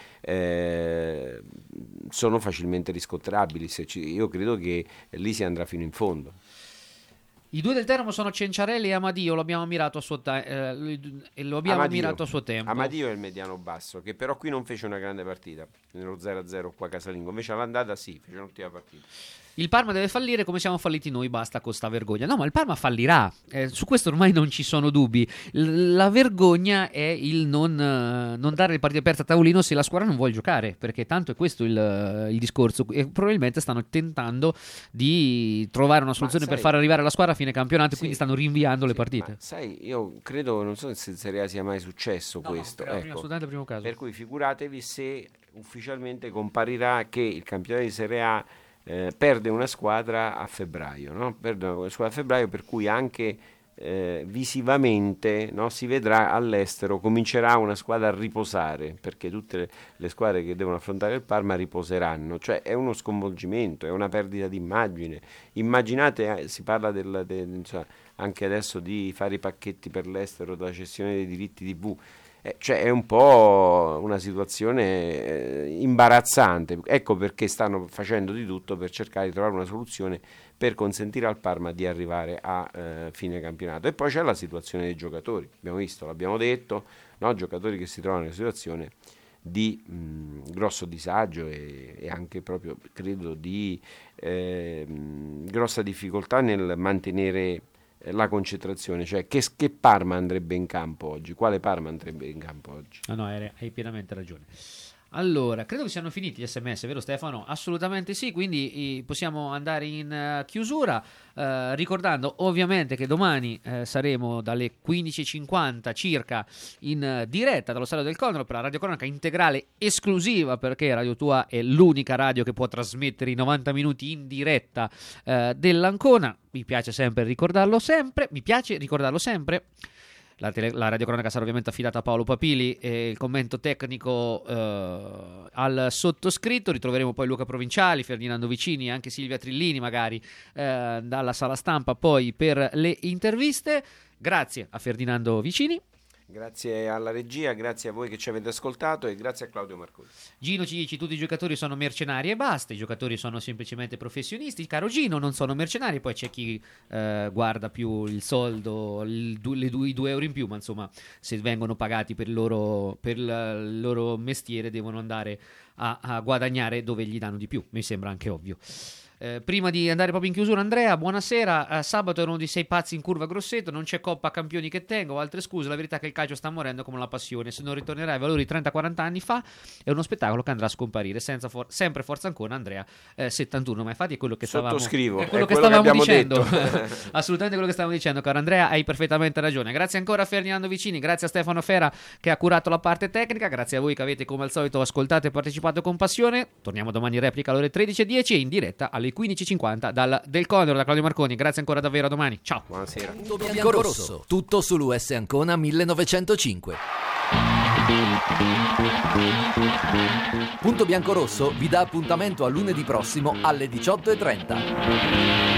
sono facilmente riscontrabili. Io credo che lì si andrà fino in fondo. I due del Teramo sono Cenciarelli e Amadio, lo abbiamo mirato a suo tempo. Amadio è il mediano basso, che però qui non fece una grande partita, nello 0-0 qua casalingo, invece all'andata sì, fece un'ottima partita. Il Parma deve fallire come siamo falliti noi, basta con sta vergogna. No, ma il Parma fallirà, su questo ormai non ci sono dubbi. La vergogna è il non dare le partite aperte a tavolino se la squadra non vuole giocare, perché tanto è questo il discorso, e probabilmente stanno tentando di trovare una soluzione per far arrivare la squadra a fine campionato, quindi stanno rinviando le partite. Sai, io credo, non so se in Serie A sia mai successo questo, assolutamente il primo caso. Per cui figuratevi se ufficialmente comparirà che il campionato di Serie A perde una squadra a febbraio, no? Perde una squadra a febbraio, per cui anche visivamente, no, si vedrà all'estero, comincerà una squadra a riposare, perché tutte le squadre che devono affrontare il Parma riposeranno, cioè è uno sconvolgimento, è una perdita di immagine. Immaginate, si parla insomma, anche adesso di fare i pacchetti per l'estero, della cessione dei diritti TV. Cioè è un po' una situazione imbarazzante, ecco perché stanno facendo di tutto per cercare di trovare una soluzione per consentire al Parma di arrivare a fine campionato. E poi c'è la situazione dei giocatori, abbiamo visto, l'abbiamo detto, no? Giocatori che si trovano in una situazione di grosso disagio e anche proprio, credo, di grossa difficoltà nel mantenere la concentrazione, cioè che Parma andrebbe in campo oggi? Quale Parma andrebbe in campo oggi? No, hai pienamente ragione. Allora, credo che siano finiti gli sms, vero Stefano? Assolutamente sì, quindi possiamo andare in chiusura, ricordando ovviamente che domani saremo dalle 15:50 circa in diretta dallo Stadio del Condor per la radiocronaca integrale esclusiva, perché Radio Tua è l'unica radio che può trasmettere i 90 minuti in diretta dell'Ancona. Mi piace ricordarlo sempre. La radiocronaca sarà ovviamente affidata a Paolo Papili e il commento tecnico al sottoscritto. Ritroveremo poi Luca Provinciali, Ferdinando Vicini e anche Silvia Trillini magari dalla sala stampa poi per le interviste. Grazie a Ferdinando Vicini. Grazie alla regia, grazie a voi che ci avete ascoltato e grazie a Claudio Marconi. Gino ci dice: tutti i giocatori sono mercenari e basta, i giocatori sono semplicemente professionisti. Caro Gino, non sono mercenari. Poi c'è chi guarda più il soldo, i 2 euro in più, ma insomma, se vengono pagati per il loro mestiere devono andare a guadagnare dove gli danno di più, mi sembra anche ovvio. Prima di andare proprio in chiusura, Andrea, buonasera. Sabato ero uno di 6 pazzi in curva Grosseto, non c'è Coppa Campioni che tengo, altre scuse, la verità è che il calcio sta morendo come la passione, se non ritornerà ai valori 30-40 anni fa è uno spettacolo che andrà a scomparire, sempre Forza Ancona, Andrea 71, ma infatti è quello che stavamo sottoscrivo, è quello che stavamo dicendo. Assolutamente quello che stavamo dicendo, caro Andrea, hai perfettamente ragione. Grazie ancora a Ferdinando Vicini, grazie a Stefano Fera che ha curato la parte tecnica, grazie a voi che avete come al solito ascoltato e partecipato con passione. Torniamo domani in replica alle ore 13:10 e in diretta alle 15:50 del Conero, da Claudio Marconi. Grazie ancora davvero, a domani, ciao. Buonasera. Punto bianco-rosso, tutto sull'US Ancona 1905. Punto bianco-rosso vi dà appuntamento a lunedì prossimo alle 18:30.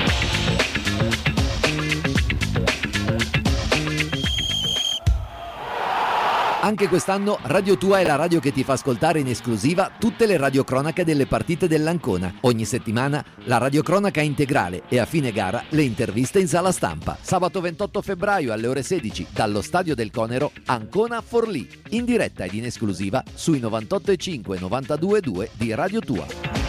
Anche quest'anno Radio Tua è la radio che ti fa ascoltare in esclusiva tutte le radiocronache delle partite dell'Ancona. Ogni settimana la radiocronaca integrale e a fine gara le interviste in sala stampa. Sabato 28 febbraio alle ore 16 dallo Stadio del Conero, Ancona-Forlì, in diretta ed in esclusiva sui 98.5 e 92.2 di Radio Tua.